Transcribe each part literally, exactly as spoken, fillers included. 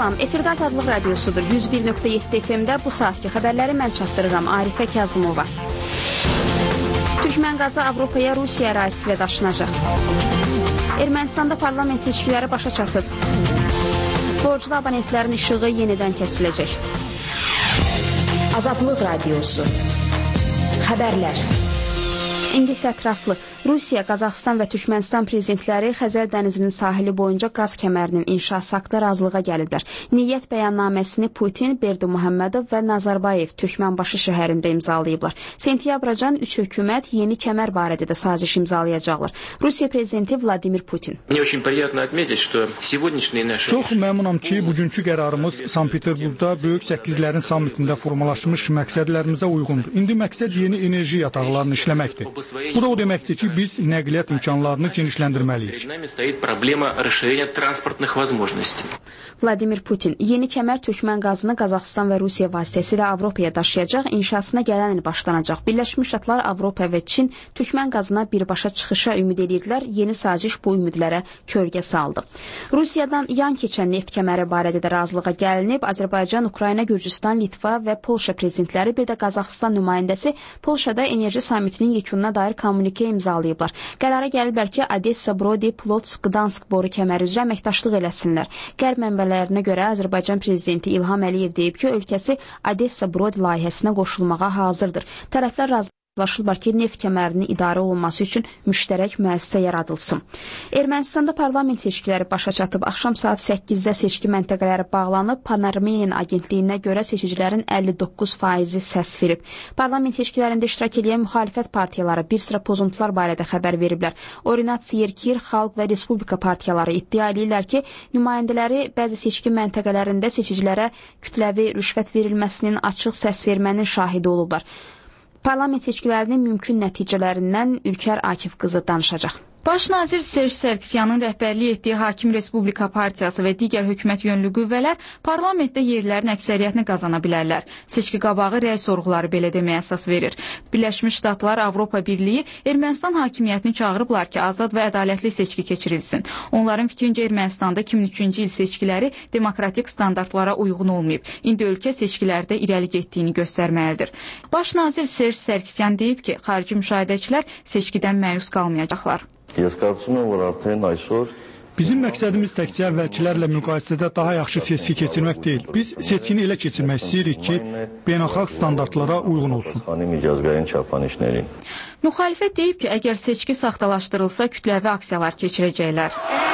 Salam, efirdə Azadlıq Radiosudur. yüz bir nöqtə yeddi F M-də bu saatki xəbərləri mən çatdırıram. Arifə Kazımova. Türkmen qazı Avropaya Rusiya ərazisi ilə daşınacaq. Ermənistanda parlament seçkiləri başa çatıb. Borclu abonentlərin işığı yenidən kəsiləcək. Azadlıq Radiosu. Xəbərlər. İngiliz ətraflı. Rusiya, Qazaxıstan və Türkmənistan prezidentləri Xəzər dənizinin sahili boyunca qaz kəmərinin inşası haqqında razılığa gəliblər. Niyyət bəyannaməsini Putin, Berdimuhamedov və Nazarbayev Türkmenbaşı şəhərində imzalayıblar. Sentyabracan üç hökumət yeni kəmər barədə də saziş imzalayacaqlar. Rusiya prezidenti Vladimir Putin. Çox məmnunam ki, bugünkü qərarımız Sankt-Peterburqda Böyük Səkkizlərin sammitində formalaşmış məqsədlərimizə uyğundur. İndi məqsəd yeni enerji yataqlarını işləməkdir. Bu da o deməkdir ki, biz nəqliyyat imkanlarını genişləndirməliyik. Vladimir Putin yeni kəmər Türkmen qazını Qazaxıstan və Rusiya vasitəsilə Avropaya daşıyacaq, inşasına gələn il başlanacaq. Birləşmiş Ştatlar, Avropa və Çin Türkmen qazına birbaşa çıxışa ümid edirdilər. Yeni saziş bu ümidlərə kölgə saldı. Rusiyadan yan keçən neft kəməri barədə də razılığa gəlinib. Azərbaycan, Ukrayna, Gürcüstan, Litva və Polşa prezidentləri, bir də Qazaxıstan nümayəndəsi Polşada enerji samitinin yekununa dair kommunikə imzalayıblar. Qərara gəliblər ki, Odessa, Brody, Plotsk, Gdansk boru kəməri üzrə əməkdaşlıq eləsinlər. Qərb mənbələrinə görə Azərbaycan prezidenti İlham Əliyev deyib ki, ölkəsi Odessa Brody layihəsinə qoşulmağa hazırdır. Tərəflər razılaşıblar ki, neft kəmərinin idarə olunması üçün müştərək müəssisə yaradılsın. Ermənistanda parlament seçkiləri başa çatıb. Axşam saat səkkizdə seçki məntəqələri bağlanıb. Pan-Armenian agentliyinə görə seçicilərin əlli doqquz faizi səs verib. Parlament seçkilərində iştirak edən müxalifət partiyaları bir sıra pozuntular barədə xəbər veriblər. Orinat Siyerkir, Xalq və Respublika partiyaları iddia edirlər ki, nümayəndələri bəzi seçki məntəqələrində seçicilərə kütləvi rüşvət verilməsinin, açıq səs vermənin şahidi olublar. Parlament seçkilərinin mümkün nəticələrindən Ülkər Akif qızı danışacaq. Baş nazir Serj Sarkisyanın rəhbərlik etdiyi Hakim Respublika Partiyası və digər hökumət yönlü qüvvələr parlamentdə yerlərin əksəriyyətini qazana bilərlər. Seçki qabağı rəy sorğuları belə deməyə əsas verir. Birləşmiş Ştatlar, Avropa Birliyi Ermənistan hakimiyyətini çağırıblar ki, azad və ədalətli seçki keçirilsin. Onların fikrincə Ermənistanda iki min üçüncü il seçkiləri demokratik standartlara uyğun olmayıb. İndi ölkə seçkilərdə irəli getdiyini göstərməlidir. Baş nazir Serj Sarkisyan deyib ki, xarici müşahidəçilər seçkidən məyus qalmayacaqlar. Bizim məqsədimiz təkcə əvvəlkilərlə müqayisədə daha yaxşı seçki keçirmək deyil. Biz seçkini elə keçirmək istəyirik ki, beynəlxalq standartlara uyğun olsun. Müxalifət deyib ki, əgər seçki saxtalaşdırılsa, kütləvi aksiyalar keçirəcəklər.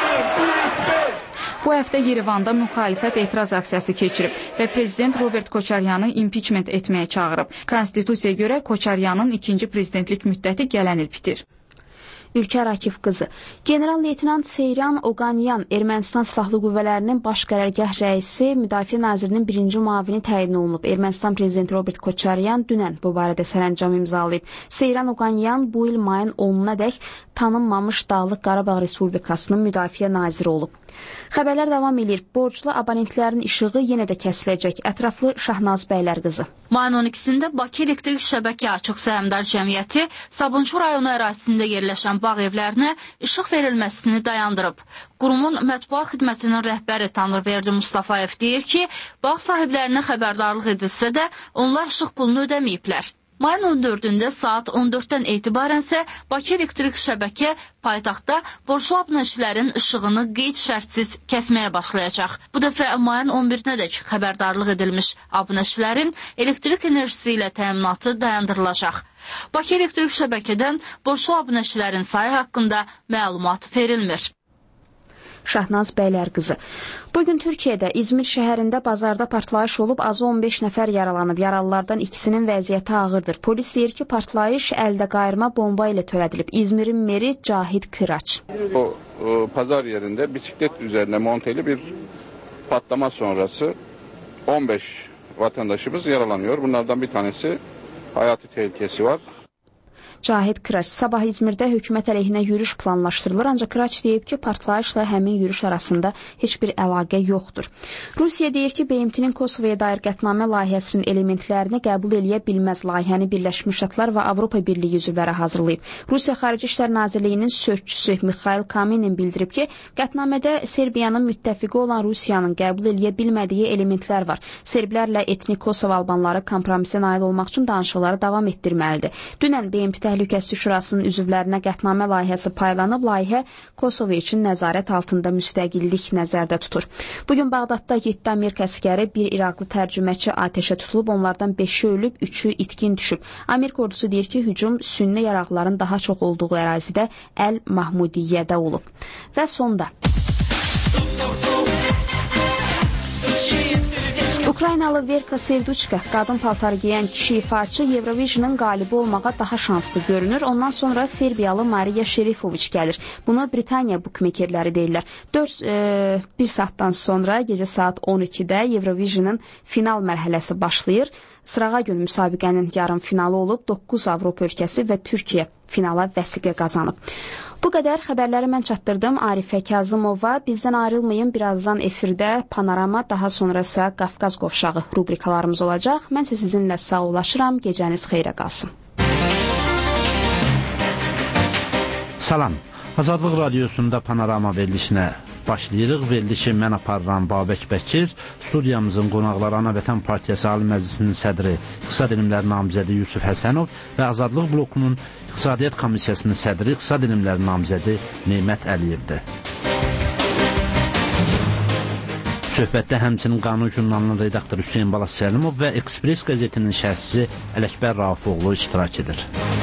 Bu həftə Yerevanda müxalifət etiraz aksiyası keçirib və prezident Robert Koçaryanı impichment etməyə çağırıb. Konstitusiyaya görə Koçaryanın ikinci prezidentlik müddəti gələn il bitir. Ülkər Akif qızı. General-leytenant Seyran Oqanyan Ermənistan Silahlı Qüvvələrinin baş qərargah rəisi, Müdafiə Nazirinin birinci müavini təyin olunub. Ermənistan prezidenti Robert Koçaryan dünən bu barədə sərəncam imzalayıb. Seyran Oqanyan bu il mayın onuna dək tanınmamış Dağlıq Qarabağ Respublikasının müdafiə naziri olub. Xəbərlər davam edir. Borclu abonentlərin işığı yenə də kəsiləcək. Ətraflı Şahnaz Bəylər qızı. Mayın on ikisində Bakı Elektrik Şəbəkə Açıq Səhmdar Cəmiyyəti Sabunçu rayonu ərazisində yerləşən bağ evlərinə işıq verilməsini dayandırıb. Qurumun mətbuat xidmətinin rəhbəri Tanrıverdi Mustafayev deyir ki, bağ sahiblərinə xəbərdarlıq edilsə də onlar işıq pulunu ödəməyiblər. Mayın on dördündə saat on dörddən etibarən isə Bakı Elektrik Şəbəkə paytaxtda borçlu abunəçilərin işığını qeyd-şərtsiz kəsməyə başlayacaq. Bu dəfə mayın on birinə dək xəbərdarlıq edilmiş abunəçilərin elektrik enerjisi ilə təminatı dayandırılacaq. Bakı Elektrik Şəbəkədən borçlu abunəçilərin sayı haqqında məlumat verilmir. Şahnaz Bəylər qızı. Bugün Türkiyədə İzmir şəhərində bazarda partlayış olub, azı on beş nəfər yaralanıb. Yaralılardan ikisinin vəziyyəti ağırdır. Polis deyir ki, partlayış əldə qayırma bomba ilə törədilib. İzmirin meri Cahid Kıraç. O, o pazar yerində bisiklet üzerine monteli bir patlama sonrası on beş vatandaşımız yaralanıyor. Bunlardan bir tanesi hayati tehlikesi var. Cahid Kıraç sabah İzmirdə hökumət əleyhinə yürüş planlaşdırılır, ancaq Kıraç deyib ki, partlayışla həmin yürüş arasında heç bir əlaqə yoxdur. Rusiya deyir ki, B M T-nin Kosovaya dair qətnamə layihəsinin elementlərini qəbul eləyə bilməz. Layihəni Birləşmiş Ştatlar və Avropa Birliyi üzvləri hazırlayıb. Rusiya Xarici İşlər Nazirliyinin sözçüsü Mikhail Kaminin bildirib ki, qətnamədə Serbiyanın müttəfiqi olan Rusiyanın qəbul eləyə bilmədiyi elementlər var. Serblərlə etnik Kosov albanları kompromisə nail olmaq üçün danışıqları davam etdirməlidir. Dünən B M T Təhlükəsizlik Şurasının üzvlərinə qətnamə layihəsi paylanıb, layihə Kosovo üçün nəzarət altında müstəqillik nəzərdə tutur. Bugün Bağdadda yeddi Amerika əskəri, bir İraqlı tərcüməçi atəşə tutulub, onlardan beşi ölüb, üçü itkin düşüb. Amerika ordusu deyir ki, hücum sünni yaraqların daha çox olduğu ərazidə Əl-Mahmudiyyədə olub. Və sonda Ukraynalı Verka Sevduchka, qadın paltar giyən kişi ifaçı, Eurovision'ın qalibi olmağa daha şanslı görünür. Ondan sonra Serbiyalı Mariya Şerifoviç gəlir. Bunu Britaniya bukmekerləri deyirlər. dörd bir saatdan sonra gecə saat on ikidə Eurovision'ın final mərhələsi başlayır. Sırağa gün müsabiqənin yarım finalı olub, doqquz Avropa ölkəsi və Türkiyə finala vəsiqə qazanıb. Bu qədər xəbərləri mən çatdırdım Arifə Kazımova. Bizdən ayrılmayın, birazdan efirdə Panorama, daha sonra isə Qafqaz qovşağı rubrikalarımız olacaq. Mən isə sizinlə sağollaşıram, gecəniz xeyrə qalsın. Salam, Azadlıq Radiosunda Panorama verilişinə başlayırıq. Verilişi mən aparıram Babək Bəkir, studiyamızın qonaqları Ana Vətən Partiyası Ali Məclisinin sədri, İqtisad Elmləri namizədi Yusuf Həsənov və Azadlıq Blokunun İqtisadiyyat Komissiyasının sədri, İqtisad Elmləri namizədi Neymət Əliyevdir. Söhbətdə həmçinin Qanun jurnalının redaktoru Hüseyin Balas Səlimov və Ekspres qəzetinin şərhçisi Ələkbər Raufoğlu iştirak edir.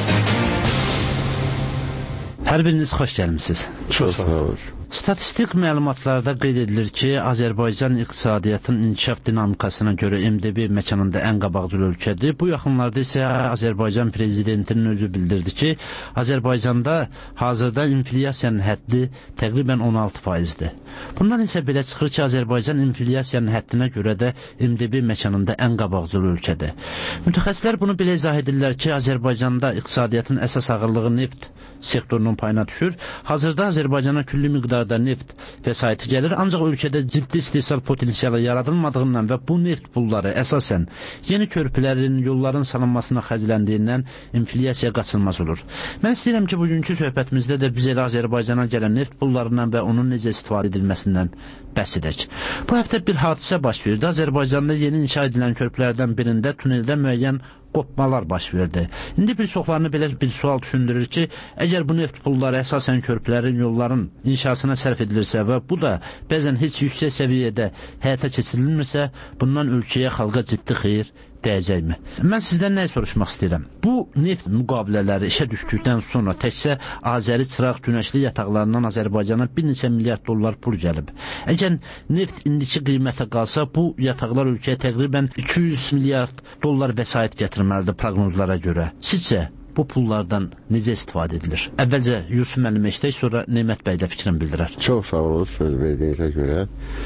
Hər biriniz xoş gəlmisiniz. Çox sağ olun. Statistik məlumatlarda qeyd edilir ki, Azərbaycan iqtisadiyyatın inkişaf dinamikasına görə M D B məkanında ən qabaqcıl ölkədir. Bu yaxınlarda isə Azərbaycan prezidentinin özü bildirdi ki, Azərbaycanda hazırda inflyasiyanın həddi təqribən on altı faizdir. Bundan isə belə çıxır ki, Azərbaycan inflyasiyanın həddinə görə də M D B məkanında ən qabaqcıl ölkədir. Mütəxəssislər bunu belə izah edirlər ki, Azərbaycanda iqtisadiyyatın əsas ağırlığı neft sektorunun payına düşür. Hazırda Azərbaycana külli miqdarda neft vəsaiti gəlir, ancaq ölkədə ciddi istehsal potensialı yaradılmadığından və bu neft pulları əsasən yeni körpülərin, yolların salınmasına xərcləndiyindən inflyasiya qaçılmaz olur. Mən istəyirəm ki, bugünkü söhbətimizdə də biz elə Azərbaycana gələn neft pullarından və onun necə istifadə edilməsindən bəhs edək. Bu həftə bir hadisə baş verdi. Azərbaycanda yeni inşa edilən körpülərdən birində tuneldə müəyyən qopmalar baş verdi. İndi bir çoxlarını belə bir sual düşündürür ki, əgər bu neft pulları əsasən körpülərin, yolların inşasına sərf edilirsə və bu da bəzən heç yüksək səviyyədə həyata keçirilmirsə, bundan ölkəyə, xalqa ciddi xeyir dəyəcəkmi? Mən sizdən nə soruşmaq istəyirəm? Bu neft müqavilələri işə düşdükdən sonra təkcə Azəri çıraq günəşli yataqlarından Azərbaycana bir neçə milyard dollar pul gəlib. Əgər neft indiki qiymətə qalsa, bu yataqlar ölkəyə təqribən iki yüz milyard dollar vəsait gətirməlidir proqnozlara görə. Sizcə bu pullardan necə istifadə edilir? Əvvəlcə Yusuf müəllim eşitək, sonra Neymət bəy də fikrini bildirər. Çox sağ olun söz verdiyinizə görə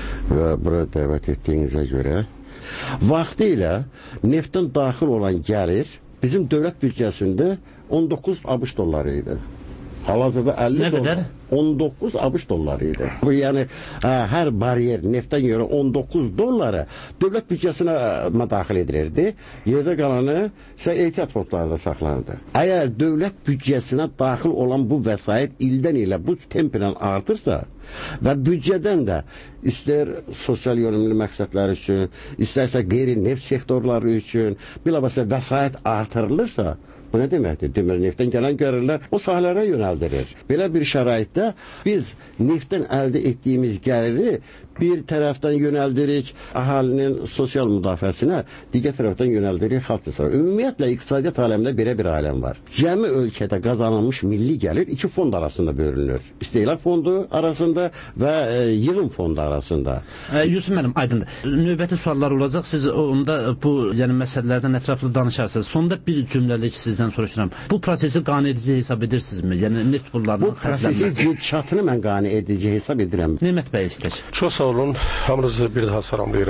və bura dəvət etdiyinizə görə. Vaxtı ilə neftin daxil olan gəlir bizim dövlət büdcəsində on doqquz ABŞ dolları idi. Hal-hazırda əlli nə qədər? on doqquz ABŞ dolları idi. Bu yəni ə, hər bariyer neftdən görə on doqquz dolları dövlət büdcəsinə daxil edilirdi. Yerdə qalanı isə ehtiyat fondlarında saxlanırdı. Əgər dövlət büdcəsinə daxil olan bu vəsait ildən ilə bu templə artırsa və büdcədən də istər sosial yönümlü məqsədlər üçün, istərsə qeyri-neft sektorları üçün bilavasitə vəsait artırılırsa, bu nə deməkdir? Deməli, neftdən gələn gəlirlər o sahələrə yönəldirir. Belə bir şəraitdə biz neftdən əldə etdiyimiz gəliri bir tərəfdən yönəldirik əhalinin sosial müdafiəsinə, digər tərəfdən yönəldirik xalq təsərrüfatına. Ümumiyyətlə, iqtisadiyyat aləmində belə bir aləm var. Cəmi ölkədə qazanılmış milli gəlir iki fond arasında bölünür. İstehlak fondu arasında və e, yığım fondu arasında. E, Yusuf müəllim, aydındır. Növbəti suallar olacaq. Siz onda bu yəni məsələlərdən ətraflı danışarsınız. Sonda bir cümləlik sizdən soruşuram. Bu prosesi qane edici hesab edirsinizmi? Yəni neft pullarının xərclənməsi. Bu prosesin gidişatını mən qane edici hesab edirəm. Neymət bəy işlək. Çox sağ olun. Hamınızı bir daha salamlayıram.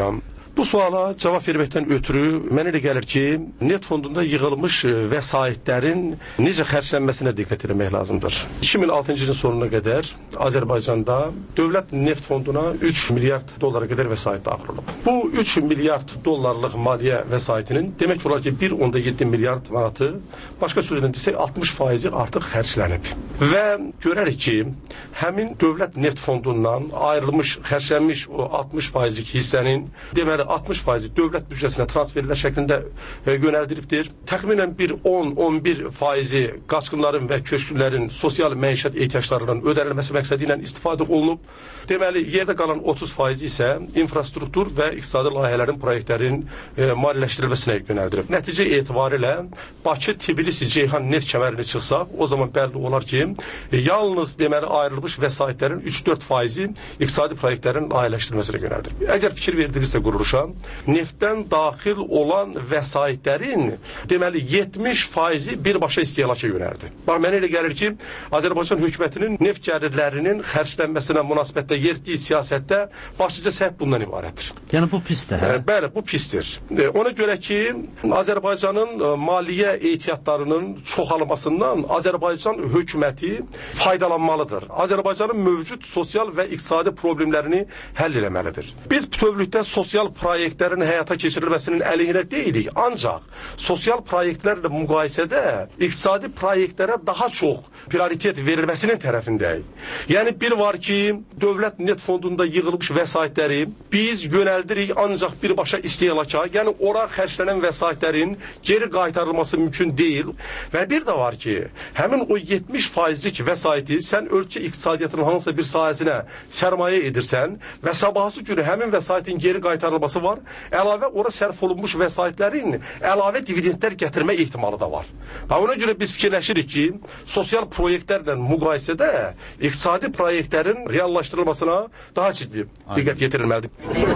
Bu suala cavab verməkdən ötürü mənə elə gəlir ki, neft fondunda yığılmış vəsaitlərin necə xərclənməsinə diqqət etmək lazımdır. iki min altıncı ilin sonuna qədər Azərbaycanda dövlət neft fonduna üç milyard dollara qədər vəsait daxil olub. Bu üç milyard dollarlıq maliyyə vəsaitinin demək olar ki, bir nöqtə yeddi milyard manatı, başqa sözlə desək altmış faizi artıq xərclənib. Və görərik ki, həmin dövlət neft fondundan ayrılmış, xərclənmiş o altmış faizlik hissənin deməli altmış faizi dövlət büdcəsinə transferlər şəklində e, yönəldilibdir. Təxminən bir on on bir faizi qaçqınların və köçkünlərin sosial məişət ehtiyaclarının ödənilməsi məqsədi ilə istifadə olunub. Deməli, yerdə qalan otuz faizi isə infrastruktur və iqtisadi layihələrin, proyektlərin e, maliyyələşdirilməsinə yönəldilib. Nəticə etibarilə Bakı, Tbilisi, Ceyhan neft kəmərini çıxsaq, o zaman bəlli olar ki, e, yalnız deməli ayrılmış vəsaitlərin üç dörd faizi iqtisadi proyektlərin layihələşdirilməsinə yönəldilib. Əgər fikir verdinizsə quruluşa, neftdən daxil olan vəsaitlərin deməli yetmiş faizi birbaşa istehlaka yönəldi. Bax, mənə elə gəlir ki, Azərbaycan hökumətinin neft gəlirlərinin xərclənməsinə münasibətdə yeritdiyi siyasətdə başlıca səhv bundan ibarətdir. Yəni bu pisdir, hə? E, bəli, bu pisdir. E, ona görə ki, Azərbaycanın e, maliyyə ehtiyatlarının çoxalmasından Azərbaycan hökuməti faydalanmalıdır. Azərbaycanın mövcud sosial və iqtisadi problemlərini həll eləməlidir. Biz bütövlükdə sosial proyektlərin həyata keçirilməsinin əleyhinə deyilik, ancaq sosial proyektlərlə müqayisədə iqtisadi proyektlərə daha çox prioritet verilməsinin tərəfindəyik. Yəni bir var ki, dövlət neft fondunda yığılmış vəsaitləri biz yönəldirik ancaq birbaşa istehlaka, yəni ora xərclənən vəsaitlərin geri qaytarılması mümkün deyil. Və bir də var ki, həmin o yetmiş faizlik vəsaiti sən ölkə iqtisadiyyatının hansısa bir sahəsinə sərmayə edirsən və sabahsı günü həmin vəsaitin geri qaytarılması var. Əlavə ora sərf olunmuş vəsaitlərin əlavə dividendlər gətirmə ehtimalı da var. Və ona görə biz fikirləşirik ki, sosial proyektlərlə müqayisədə iqtisadi proyektlərin reallaşdırılmasına daha ciddi diqqət yetirilməlidir.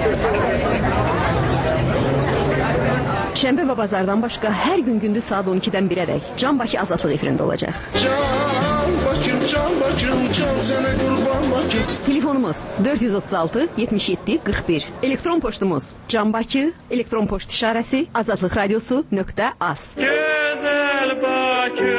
Şənbə və bazardan başqa hər gün gündüz saat on ikidən birədək Can Bakı Azadlıq efirində olacaq. Can Bakım, Can Bakım, Can sənə qurban Bakım. Telefonumuz dörd yüz otuz altı yetmiş yeddi qırx bir. Elektron poçtumuz Can Bakı, elektron poçt işarəsi azadlıq radiosu nöqtə az. Gözəl Bakı.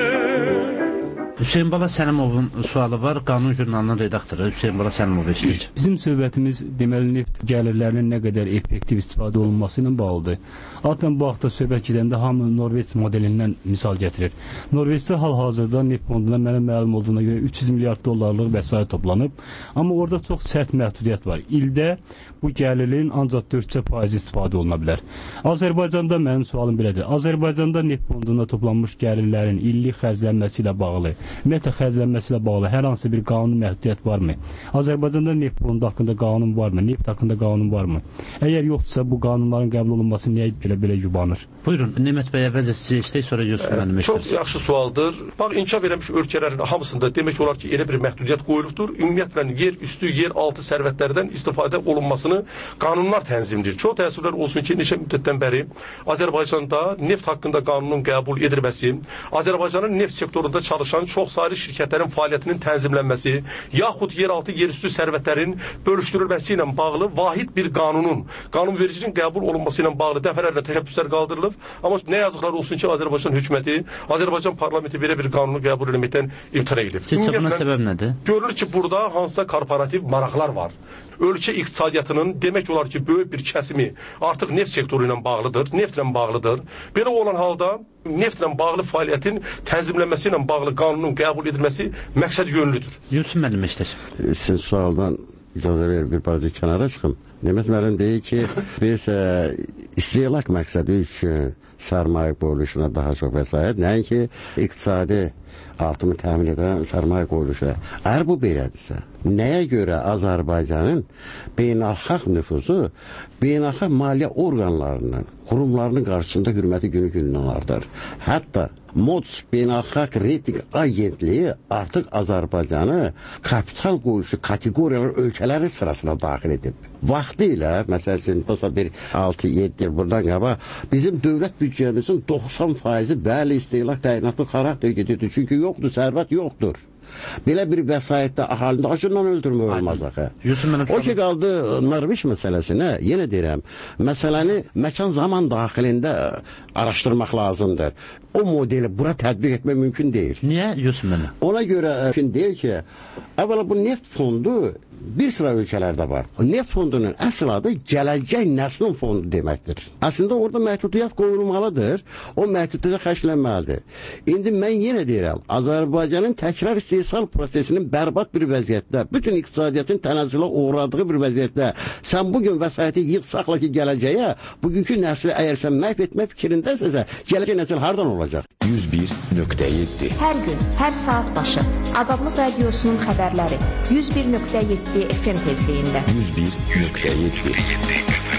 Hüseyin Bala Səlimovun sualı var. Qanun jurnalının redaktoru Hüseyin Bala Səlimov eşidir. Bizim söhbətimiz deməli neft gəlirlərinin nə qədər effektiv istifadə olunması ilə bağlıdır. Zaten bu haqda söhbət gedəndə hamı Norveç modelindən misal gətirir. Norveçdə hal-hazırda neft fonduna mənə məlum olduğuna görə üç yüz milyard dollarlıq vəsait toplanıb. Amma orada çox sərt məhdudiyyət var. İldə bu gəlirlərin ancaq dörd faiz istifadə oluna bilər. Azərbaycanda mənim sualım belədir. Azərbaycanda neft fonduna toplanmış gəlirlərin illik xərclənməsi ilə bağlı, ümumiyyətlə xərclənməsi ilə bağlı hər hansı bir qanun məhdudiyyət varmı? Azərbaycanda neft fondu haqqında qanun varmı? Neft haqqında qanun varmı? Əgər yoxdursa bu qanunların qəbul olunması niyə belə-belə yubanır? Buyurun, Nemət bəy, əvvəlcə sizi işləyək, sonra Yusuf müəllim işləyək. Çox yaxşı sualdır. Bax, inkişaf eləmiş ölkələrin hamısında demək olar ki, elə bir məhdudiyyət qoyulubdur. Ümumiyyətlə, yer üstü, yer altı sərvətlərdən istifadə olunmasını qanunlar tənzimdir. Çox təəssüflər olsun ki, neçə müddətdən bəri Azərbaycanda neft haqqında qanunun qəbul edilməsi, Azərbaycanın neft sektorunda çalışan çox saylı şirkətlərin fəaliyyətinin tənzimlənməsi, yaxud yeraltı, yerüstü sərvətlərin bölüşdürülməsi ilə bağlı vahid bir qanunun, qanunvericinin qəbul olunması ilə bağlı dəfələrlə təşəbbüslər qaldırılıb. Amma nə yazıqlar olsun ki, Azərbaycan hökuməti, Azərbaycan parlamenti belə bir qanunu qəbul etməkdən imtina edib. Sizcə buna səbəb nədir? Görülür ki, burada hansısa korporativ maraqlar var. Ölkə iqtisadiyyatının demək olar ki, böyük bir kəsimi artıq neft sektoru ilə bağlıdır, neftlə bağlıdır. Belə olan halda neftlə bağlı fəaliyyətin tənzimlənməsi ilə bağlı qanunun qəbul edilməsi məqsəd yönlüdür. Yusuf müəllim işləyir. Sizin sualdan icazə verir bir parça kənara çıxın. Nemət müəllim deyir ki, biz e, istehlak məqsədi üçün sərmayə qoyuluşuna daha çox vəsait, nəinki iqtisadi artımı təmin edən sərmayə qoyuluşu. Əgər bu belədirsə, nəyə görə Azərbaycanın beynəlxalq nüfuzu beynəlxalq maliyyə orqanlarının, qurumlarının qarşısında hürməti günü-gündən artar? Hətta MODS beynəlxalq reyting agentliyi artıq Azərbaycanı kapital qoyuşu kateqoriyalar ölkələri sırasına daxil edib. Vaxtı ilə, məsəl üçün, bir altı yeddi il buradan qaba, bizim dövlət büdcəmizin doxsan faizi bəli istehlak təyinatlı xarakter gedirdi. Çünki yoxdur, sərvət yoxdur. Belə bir vəsaitdə əhalini acından öldürmək olmaz axı. O ki qaldı Norveç məsələsinə, yenə deyirəm, məsələni məkan zaman daxilində araşdırmaq lazımdır. O modeli bura tətbiq etmək mümkün deyil. Niyə Yusuf müəllim? Ona görə mümkün deyil ki, əvvəla bu neft fondu bir sıra ölkələrdə var. O neft fondunun əsl adı gələcək nəslin fondu deməkdir. Əslində orada məhdudiyyət qoyulmalıdır, o məhdudiyyət xərclənməlidir. İndi mən yenə deyirəm, Azərbaycanın təkrar istehsal prosesinin bərbad bir vəziyyətdə, bütün iqtisadiyyatın tənəzzülə uğradığı bir vəziyyətdə sən bugün vəsaiti yığ saxla ki, gələcəyə, bugünkü nəsli əgər sən məhv etmək fikrindəsəsə, gələcək nəsil hardan olacaq? yüz bir nöqtə yeddi Hər gün, hər saat başı Azadlıq Radiosunun xəbərləri yüz bir nöqtə yeddi F M tezliyində. yüz bir nöqtə yeddi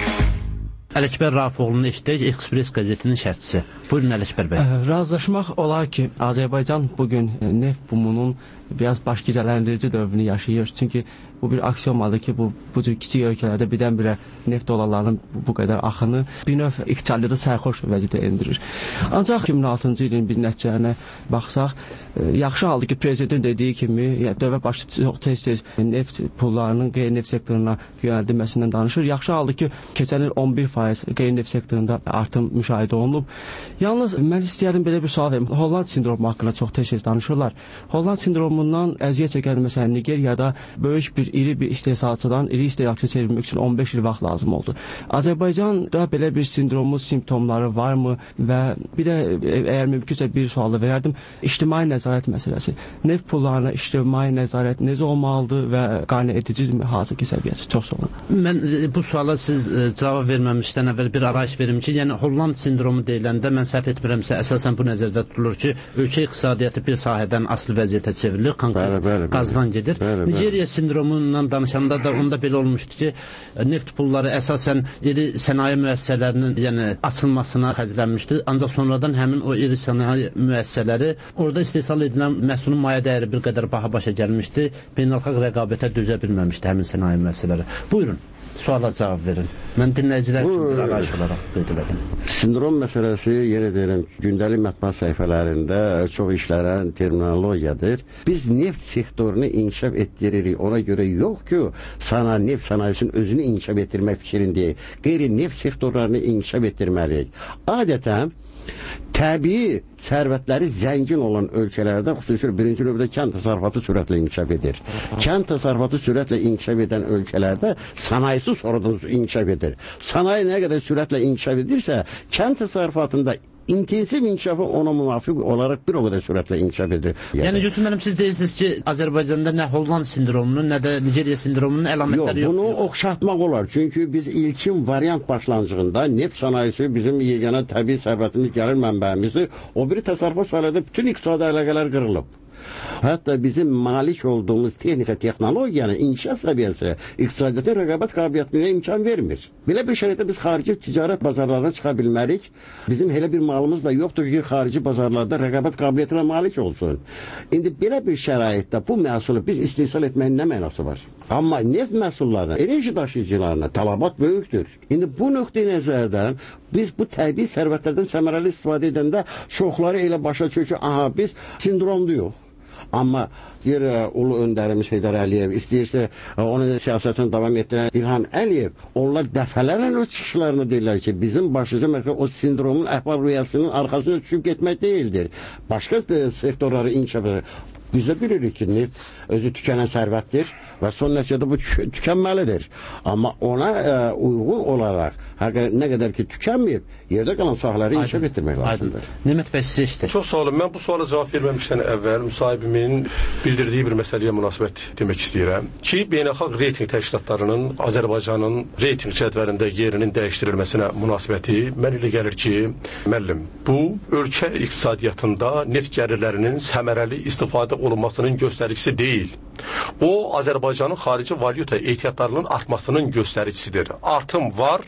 Ələkbər Rafifoğlu'nun eşitdik Express qəzetinin şərhçisi. Buyurun Ələkbər bəy. Razılaşmaq olar ki, Azərbaycan bugün neft bumunun biraz baş gicələndirici dövrünü yaşayır. Çünki bu bir aksiyomadır ki, bu, bu cür kiçik ölkələrdə birdən-birə neft dolarlarının bu, bu qədər axını bir növ iqtisadiyyatı sərxoş vəziyyətə endirir. Ancaq iki min altıncı ilin bir nəticələrinə baxsaq, e, yaxşı haldır ki, prezident dediyi kimi, yəni, dövlət başçısı çox tez-tez neft pullarının qeyri-neft sektoruna yönəldilməsindən danışır. Yaxşı haldır ki, keçən il on bir faiz qeyri-neft sektorunda artım müşahidə olunub. Yalnız mən istəyərdim belə bir sual verim. Holland sindromu haqqında çox tez-tez danışırlar. Holland sindromundan əziyyət çəkən məsələn Nigeriyada böyük bir iri bir istehsalçıdan iri istehlakçı çevirmək üçün on beş il vaxt lazım oldu. Azərbaycanda belə bir sindromun simptomları varmı və bir də əgər mümkünsə bir sualı verərdim. İctimai nəzarət məsələsi. Neft pullarına ictimai nəzarət necə olmalıdır və qane edicidir hazırki səviyyəsi? Çox sağ olun. Mən bu suala siz cavab verməmişdən əvvəl bir arayış verim ki, yəni Holland sindromu deyiləndə mən səhv etmirəmsə əsasən bu nəzərdə tutulur ki, ölkə iqtisadiyyatı bir sahədən aslı vəziyyətə çevrilir, konkret qazdan gedir. Nigeriya sindromundan danışanda da onda belə olmuşdu ki, neft pulları əsasən iri sənaye müəssisələrinin yəni açılmasına xərclənmişdi. Ancaq sonradan həmin o iri sənaye müəssisələri orada istehsal edilən məhsulun maya dəyəri bir qədər baha başa gəlmişdi. Beynəlxalq rəqabətə dözə bilməmişdi həmin sənaye müəssisələri. Buyurun. Suala cavab verin. Mən dinləyicilər üçün bir arayış olaraq qeyd edim. Sindrom məsələsi, yenə deyirəm, gündəlik mətbuat səhifələrində çox işlənən terminologiyadır. Biz neft sektorunu inkişaf etdiririk. Ona görə yox ki, sana neft sənayesinin özünü inkişaf etdirmək fikrindəyik. Qeyri-neft sektorlarını inkişaf etdirməliyik. Adətən təbii sərvətləri zəngin olan ölkələrdə, xüsusilə birinci növbədə kənd təsərrüfatı sürətlə inkişaf edir. Kənd təsərrüfatı sürətlə inkişaf edən ölkələrdə sənayesi sonradan inkişaf edir. Sənaye nə qədər sürətlə inkişaf edirsə, kənd təsərrüfatında intensiv inkişafı ona müvafiq olaraq bir o qədər sürətlə inkişaf edir. Yəni, yəni Yusuf müəllim, siz deyirsiniz ki, Azərbaycanda nə Holland sindromunun, nə də Nigeriya sindromunun əlamətləri yoxdur. Yox, bunu oxşatmaq olar. Çünki biz ilkin variant başlanğıcında neft sənayesi bizim yeganə təbii sərvətimiz, gəlir mənbəyimizdir. O biri təsərrüfat sahələrində bütün iqtisadi əlaqələr qırılıb. Hətta bizim malik olduğumuz texnika, texnologiyanın inkişaf səviyyəsi iqtisadiyyatın rəqabət qabiliyyətinə imkan vermir. Belə bir şəraitdə biz xarici ticarət bazarlarına çıxa bilmərik. Bizim elə bir malımız da yoxdur ki, xarici bazarlarda rəqabət qabiliyyətinə malik olsun. İndi belə bir şəraitdə bu məhsulu biz istehsal etməyin nə mənası var? Amma neft məhsullarına, enerji daşıyıcılarına tələbat böyükdür. İndi bu nöqteyi nəzərdən biz bu təbii sərvətlərdən səmərəli istifadə edəndə çoxları elə başa düşür ki, aha, biz sindromluyuq. Amma bir ulu öndərimiz Heydər Əliyev istəyirsə, onun siyasətini davam etdirən İlham Əliyev, onlar dəfələrlə öz çıxışlarını deyirlər ki, bizim başlıca məsələ o sindromun əhval-rüyasının arxasına düşüb getmək deyildir. Başqa sektorları inkişaf edir. Biz də bilirik ki, neft özü tükənən sərvətdir və son nəticədə bu tük tükənməlidir. Amma ona ə, uyğun olaraq, nə qədər ki tükənməyib, yerdə qalan sahələri inkişaf etdirmək lazımdır. Nemət bəy, sizə işdir. Çox sağ olun. Mən bu suala cavab verməmişdən əvvəl müsahibimin bildirdiyi bir məsələyə münasibət demək istəyirəm ki, beynəlxalq reyting təşkilatlarının Azərbaycanın reyting cədvəlində yerinin dəyişdirilməsinə münasibəti mən elə gəlir ki, müəllim, bu ölkə iqtisadiyyatında neft gəlirlərinin səmərəli istifadə olunmasının göstəricisi deyil. O, Azərbaycanın xarici valyuta ehtiyatlarının artmasının göstəricisidir. Artım var,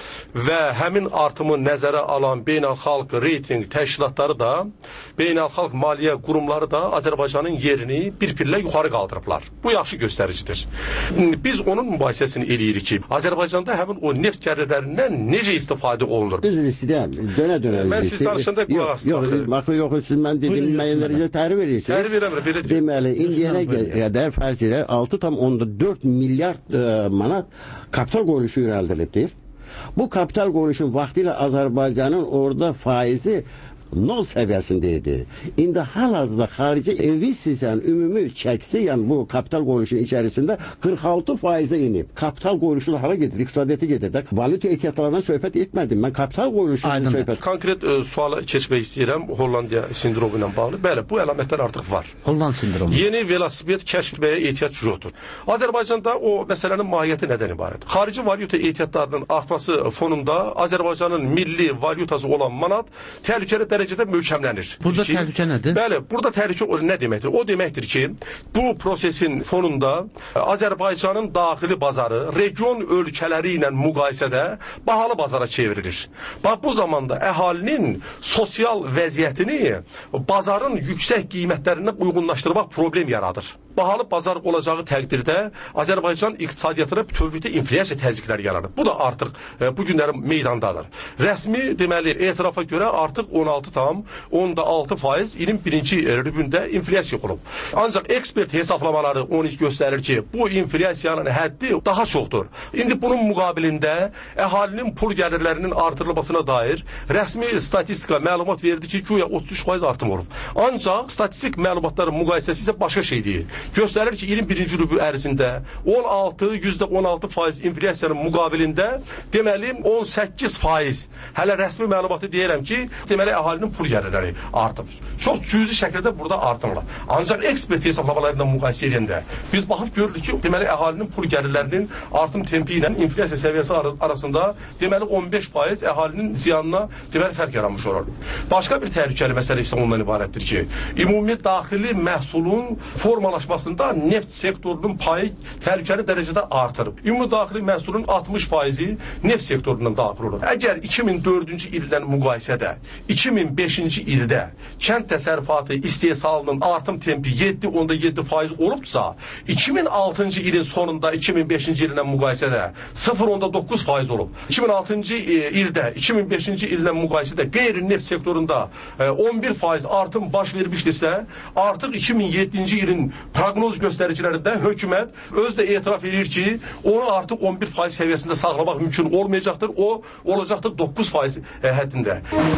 və həmin artımı nəzərə alan beynəlxalq reyting təşkilatları da, beynəlxalq maliyyə qurumları da Azərbaycanın yerini bir pillə yuxarı qaldırıblar. Bu yaxşı göstəricidir. Biz onun mübahisəsini eləyirik ki, Azərbaycanda həmin o neft gəlirlərindən necə istifadə olunur? Üzr istəyirəm, dönə-dönə. Mən siz danışanda qulaq asın. Yox, yox, yox, siz mən dediyim müəyyənlərəcə tərif edirsiniz. Tərif eləmir, belə deyil. Deməli, indiyənə qədər fərz ilə altı tam onda dörd milyard manat kapital qoyuluşu irəlidilibdir. Bu kapital qoyuluşun vaxtilə Azərbaycanın orada faizi nol səviyyəsindeydi. İndi hal-hazırda xarici investisiyanın ümumi çəksi, yəni bu kapital qoyuluşunun içərisində qırx altı faizə inib. Kapital qoyuluşu hara gedir? İqtisadiyyata gedir. Valyuta ehtiyatlarından söhbət etmədim. Mən kapital qoyuluşundan söhbət. Konkret e, suala keçmək istəyirəm Hollandiya sindromu ilə bağlı. Bəli, bu əlamətlər artıq var. Holland sindromu. Yeni velosiped kəşf etməyə ehtiyac yoxdur. Azərbaycanda o məsələnin mahiyyəti nədən ibarət? Xarici valyuta ehtiyatlarının artması fonunda Azərbaycanın milli valyutası olan manat təhlükəli dərəcədə möhkəmlənir. Burada ki, təhlükə nədir? Bəli, burada təhlükə o nə deməkdir? O deməkdir ki, bu prosesin fonunda Azərbaycanın daxili bazarı region ölkələri ilə müqayisədə bahalı bazara çevrilir. Bax, bu zamanda əhalinin sosial vəziyyətini bazarın yüksək qiymətlərindən uyğunlaşdırmaq problem yaradır. Bahalı bazar olacağı təqdirdə Azərbaycan iqtisadiyyatına bütövlükdə inflyasiya təzyiqləri yaranır. Bu da artıq e, bu günlərin meydandadır. Rəsmi deməli etirafa görə artıq on altı tam onda altı faiz ilin birinci rübündə inflyasiya olub. Ancaq ekspert hesablamaları onu göstərir ki, bu inflyasiyanın həddi daha çoxdur. İndi bunun müqabilində əhalinin pul gəlirlərinin artırılmasına dair rəsmi statistika məlumat verdi ki, güya otuz üç faiz artım olub. Ancaq statistik məlumatların müqayisəsi isə başqa şey deyil. Göstərir ki, iyirmi birinci rübü ərzində on altı, yüzdə on altı faiz inflyasiyanın müqabilində deməli on səkkiz faiz. Hələ rəsmi məlumatı deyirəm ki, deməli əhalinin pul gəlirləri artıb. Çox cüzi şəkildə burada artımlar. Ancaq ekspert hesablamalarıyla müqayisə edəndə biz baxıb görürük ki, deməli əhalinin pul gəlirlərinin artım tempi ilə inflyasiya səviyyəsi arasında deməli on beş faiz əhalinin ziyanına deməli fərq yaranmış olur. Başqa bir təhlükəli məsələ isə ondan ibarətdir ki, ümumi daxili məhsulun formalaşması neft sektorunun payı təhlükəli dərəcədə artırıb. Ümumi daxili məhsulun altmış faizi neft sektorundan daxil olur. Əgər iki min dördüncü ildən müqayisədə iki min beşinci ildə kənd təsərrüfatı istehsalının artım tempi yeddi onda yeddi faiz olubsa, iki min altıncı ilin sonunda iki min beşinci ildən müqayisədə sıfır onda doqquz faiz olub. iki min altıncı ildə iki min beşinci ildən müqayisədə qeyri-neft sektorunda on bir faiz artım baş vermişdirsə, artıq iki min yeddinci ilin proqnoz göstəricilərində hökumət öz də etiraf edir ki, onu artıq on bir faiz səviyyəsində saxlamaq mümkün olmayacaqdır. O olacaqdır doqquz faiz həddində.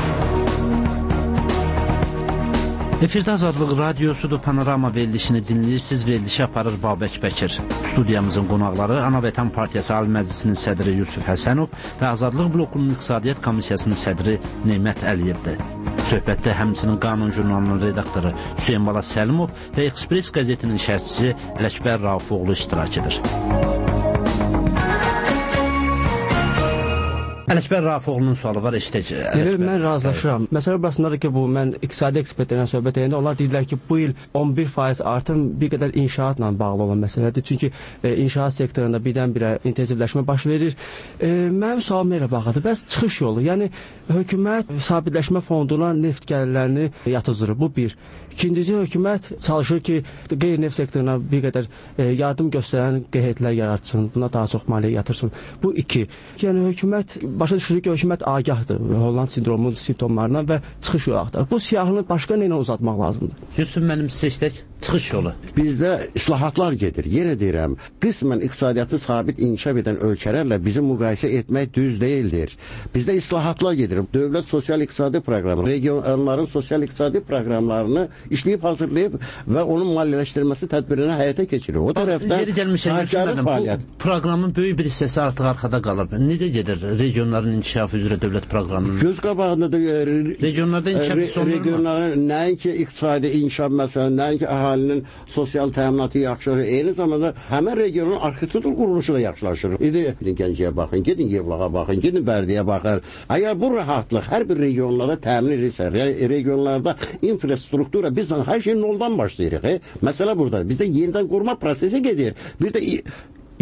Efirdə Azadlıq Radiosudur, Panorama verilişini dinləyirsiniz. Verilişi aparır Babək Bəkir. Studiyamızın qonaqları Ana Vətən Partiyası Ali Məclisinin sədri Yusuf Həsənov və Azadlıq Blokunun İqtisadiyyat Komissiyasının sədri Neymət Əliyevdir. Söhbətdə həmçinin Qanun jurnalının redaktoru Hüseyin Bala Səlimov və Express qəzetinin şərhçisi Ələkbər Raufoğlu iştirak edir. Ələkbər Raufoğlunun sualı var, eşitək. Mən razılaşıram. Məsələ burasındadır ki, bu mən iqtisadi ekspertlərlə söhbət edəndə onlar deyirlər ki, bu il on bir faiz artım bir qədər inşaatla bağlı olan məsələdir. Çünki e, inşaat sektorunda birdən-birə intensivləşmə baş verir. E, mənim sualım elə bağlıdır. Bəs çıxış yolu, yəni hökumət sabitləşmə fonduna neft gəlirlərini yatırır. Bu bir. İkincisi, hökumət çalışır ki, qeyri-neft sektoruna bir qədər e, yardım göstərən qeydlər yaratsın, buna daha çox maliyyə yatırsın. Bu iki. Yəni hökumət başa düşürük ki, hökumət agahdır Holland sindromunun simptomlarından və çıxış yolu axtarır. Bu siyahını başqa nə ilə uzatmaq lazımdır? Yusuf, mənim seçdək çıxış yolu. Bizdə islahatlar gedir. Yenə deyirəm, qismən iqtisadiyyatı sabit inkişaf edən ölkələrlə bizi müqayisə etmək düz deyildir. Bizdə islahatlar gedir. Dövlət sosial-iqtisadi proqramı, regionların sosial-iqtisadi proqramlarını işləyib, hazırlayıb və onun maliyyələşdirilməsi tədbirini həyata keçirir. O tərəfdən yeri gəlmişən, bu proqramın böyük bir hissəsi artıq arxada qalır. Necə gedir regionların inkişafı üzrə dövlət proqramının? Göz qabağında da regionlarda inkişaf sonları regionların nəinki iqtisadi inkişaf məsələn, nəinki əhalinin sosial təminatı yaxşıdır, eyni zamanda həmin regionun arxitektur quruluşu da yaxşılaşır. İndi Gəncəyə baxın, gedin Yevlağa baxın, gedin Bərdəyə baxın. Əgər bu rahatlıq hər bir regionlara təmin edirsə, regionlarda infrastruktura biz hər şey noldan başlayırıq. E? Məsələ burada. Bizdə yenidən qurma prosesi gedir. Bir də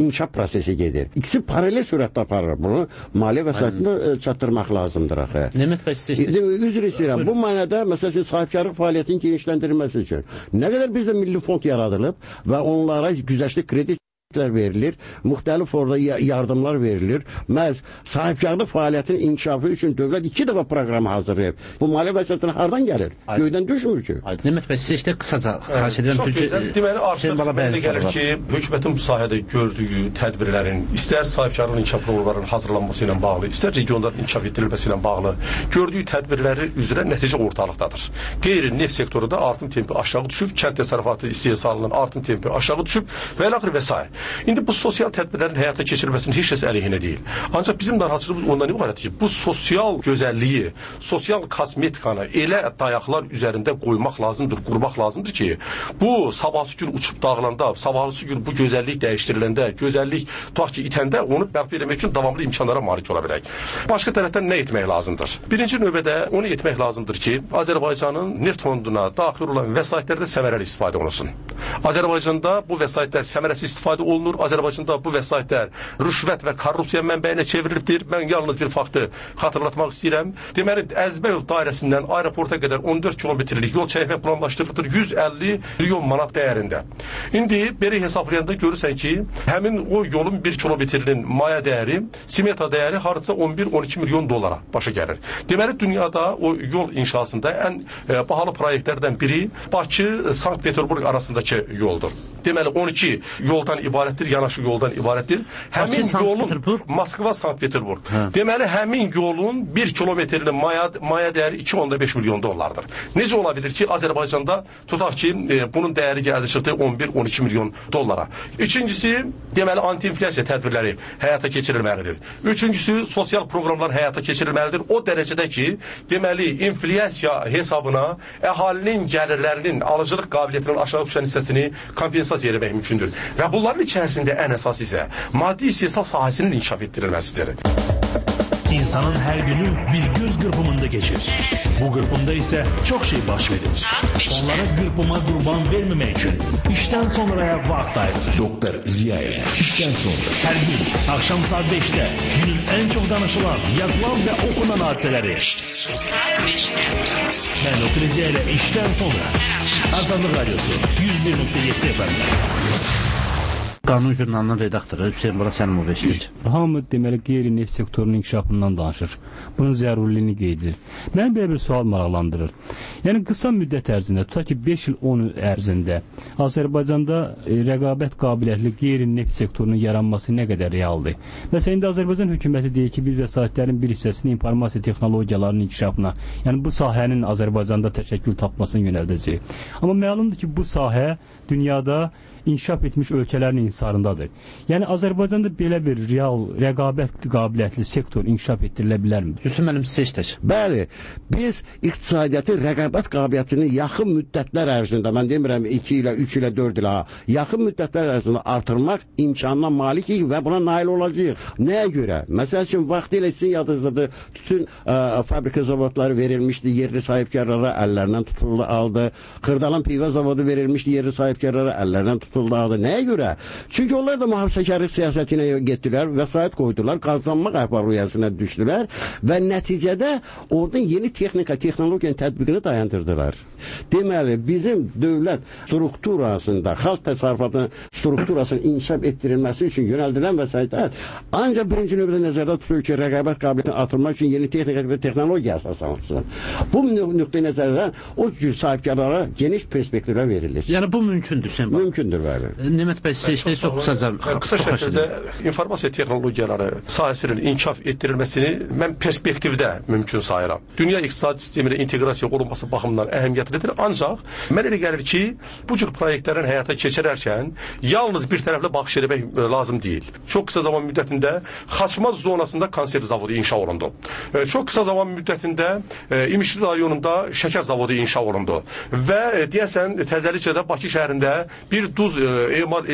inkişaf prosesi gedir. İkisi paralel sürətdə aparır. Bunu maliyyə vəsaitində çatdırmaq lazımdır axı. Nemət bəy siz Üzr istəyirəm. Bu mənada məsələn sahibkarlıq fəaliyyətinin genişləndirilməsi üçün nə qədər bizdə milli fond yaradılıb və onlara güzəştli kredi verilir, müxtəlif orada yardımlar verilir. Məhz sahibkarlıq fəaliyyətinin inkişafı üçün dövlət iki dəfə proqramı hazırlayıb. Bu maliyyə vəsaitləri hardan gəlir? Göydən düşmür ki. Nemət bəy, siz işte qısaca xahiş edirəm. Çox gözəl. Deməli, artıq mənə gəlir ki, hökumətin bu sahədə gördüyü tədbirlərin, istər sahibkarlığın inkişaf proqramlarının hazırlanması ilə bağlı, istər regionların inkişaf etdirilməsi ilə bağlı gördüyü tədbirləri üzrə nəticə ortalıqdadır. Qeyri-neft sektorunda artım tempi aşağı düşüb, kənd təsərrüfatı istehsalının artım tempi aşağı düşüb və ilaxır və s. İndi bu sosial tədbirlərin həyata keçirilməsinin heç kəs əleyhinə deyil. Ancaq bizim narahatçılığımız ondan ibarətdir ki, bu sosial gözəlliyi, sosial kosmetikanı elə dayaqlar üzərində qoymaq lazımdır, qurmaq lazımdır ki, bu sabahsı gün uçub dağılanda, sabahsı gün bu gözəllik dəyişdiriləndə, gözəllik tutaq ki, itəndə onu bərpa etmək üçün davamlı imkanlara malik ola bilək. Başqa tərəfdən nə etmək lazımdır? Birinci növbədə onu etmək lazımdır ki, Azərbaycanın neft fonduna daxil olan vəsaitlərdə səmərəli istifadə olunsun. Azərbaycanda bu vəsaitlər səmərəsiz istifadə olunur. Azərbaycanda bu vəsaitlər rüşvət və korrupsiya mənbəyinə çevrilibdir. Mən yalnız bir faktı xatırlatmaq istəyirəm. Deməli, Əzbəyov dairəsindən aeroporta qədər on dörd kilometrlik yol çəkmək planlaşdırılır yüz əlli milyon manat dəyərində. İndi belə hesablayanda görürsən ki, həmin o yolun bir kilometrinin maya dəyəri, simeta dəyəri hardasa on bir on iki milyon dollara başa gəlir. Deməli, dünyada o yol inşasında ən e, bahalı proyektlərdən biri Bakı-Sankt-Peterburg arasındakı yoldur. Deməli, on iki yoldan ibarətdir, yanaşı yoldan ibarətdir. Həmin yolun Moskva-Sankt-Peterburg. Deməli, həmin yolun bir kilometrinin maya, maya dəyəri iki nöqtə beş milyon dollardır. Necə ola bilir ki, Azərbaycanda tutaq ki, e, bunun dəyəri gəldi çıxdı on bir on iki milyon dollara. İkincisi, deməli, anti-inflyasiya tədbirləri həyata keçirilməlidir. Üçüncüsü, sosial proqramlar həyata keçirilməlidir. O dərəcədə ki, deməli, inflyasiya hesabına əhalinin gəlirlərinin, alıcılıq qabiliyyətinin aşağı düşən hissəsini kompensasiya etmək mümkündür. Və bunların içərisində ən əsas isə maddi istehsal sahəsinin inkişaf etdirilməsidir. İnsanın her günü bir göz kırpımında geçir. Bu kırpımda ise çok şey baş verir. Onlara kırpıma kurban vermemek için işten sonraya vakit ayrılır. Doktor Ziya ile işten sonra. Her gün akşam saat beşte günün en çok danışılan, yazılan ve okunan hadiseleri. İşten sonra beşte. Ben Doktor Ziya ile işten sonra. Azadlık Radyosu yüz bir nokta yedi F M'de. Qanun jurnalının redaktoru Hüseyin Bala Səlimov eşidir. Hamı deməli qeyri-neft sektorunun inkişafından danışır. Bunun zərurliyini qeyd edir. Məni belə bir sual maraqlandırır. Yəni qısa müddət ərzində, tutaq ki beş il on il ərzində Azərbaycanda e, rəqabət qabiliyyətli qeyri-neft sektorunun yaranması nə qədər realdır? Məsələn, indi Azərbaycan hökuməti deyir ki, biz vəsaitlərin bir hissəsini informasiya texnologiyalarının inkişafına, yəni bu sahənin Azərbaycanda təşəkkül tapmasını yönəldəcək. Amma məlumdur ki, bu sahə dünyada inkişaf etmiş ölkələrin insarındadır. Yəni Azərbaycanda belə bir real rəqabət qabiliyyətli sektor inkişaf etdirilə bilərmi? Hüseyn müəllim siz işlək. Bəli, biz iqtisadiyyatı rəqabət qabiliyyətini yaxın müddətlər ərzində, mən demirəm iki ilə, üç ilə, dörd ilə, yaxın müddətlər ərzində artırmaq imkanına malikik və buna nail olacağıq. Nəyə görə? Məsəl üçün, vaxtilə sizin yadınızdadır, bütün ə, fabrika zavodları verilmişdi, yerli sahibkarlara əllərindən tutuldu, aldı. Xırdalan pivə zavodu verilmişdi, yerli sahibkarlara əllərindən tutuldu. Tutuldu. Nəyə görə? Çünki onlar da mühafizəkarlıq siyasətinə getdilər, vəsait qoydular, qazanmaq əhval-ruhiyyəsinə düşdülər və nəticədə oradan yeni texnika, texnologiyanın tətbiqini dayandırdılar. Deməli, bizim dövlət strukturasında, xalq təsərrüfatının strukturasının inkişaf etdirilməsi üçün yönəldilən vəsaitlər ancaq birinci növbədə nəzərdə tutulur ki, rəqabət qabiliyyətini artırmaq üçün yeni texnika və texnologiya əsaslanırsın. Bu nöqteyi nəzərdən o cür sahibkarlara geniş perspektivlər verilir. Yəni bu mümkündür, sən bax. Mümkündür. Nemət bəy, sizə çox qısaca qısa şəkildə informasiya texnologiyaları sahəsinin inkişaf etdirilməsini mən perspektivdə mümkün sayıram. Dünya iqtisadi sistemi ilə inteqrasiya olunması baxımından əhəmiyyətlidir. Ancaq mən elə gəlir ki, bu cür proyektlərin həyata keçirərkən yalnız bir tərəfli baxış etmək lazım deyil. Çox qısa zaman müddətində Xaçmaz zonasında konserv zavodu inşa olundu. Çox qısa zaman müddətində İmişli rayonunda şəkər zavodu inşa olundu və deyəsən təzəlikcədə Bakı şəhərində bir duz emal edən zavod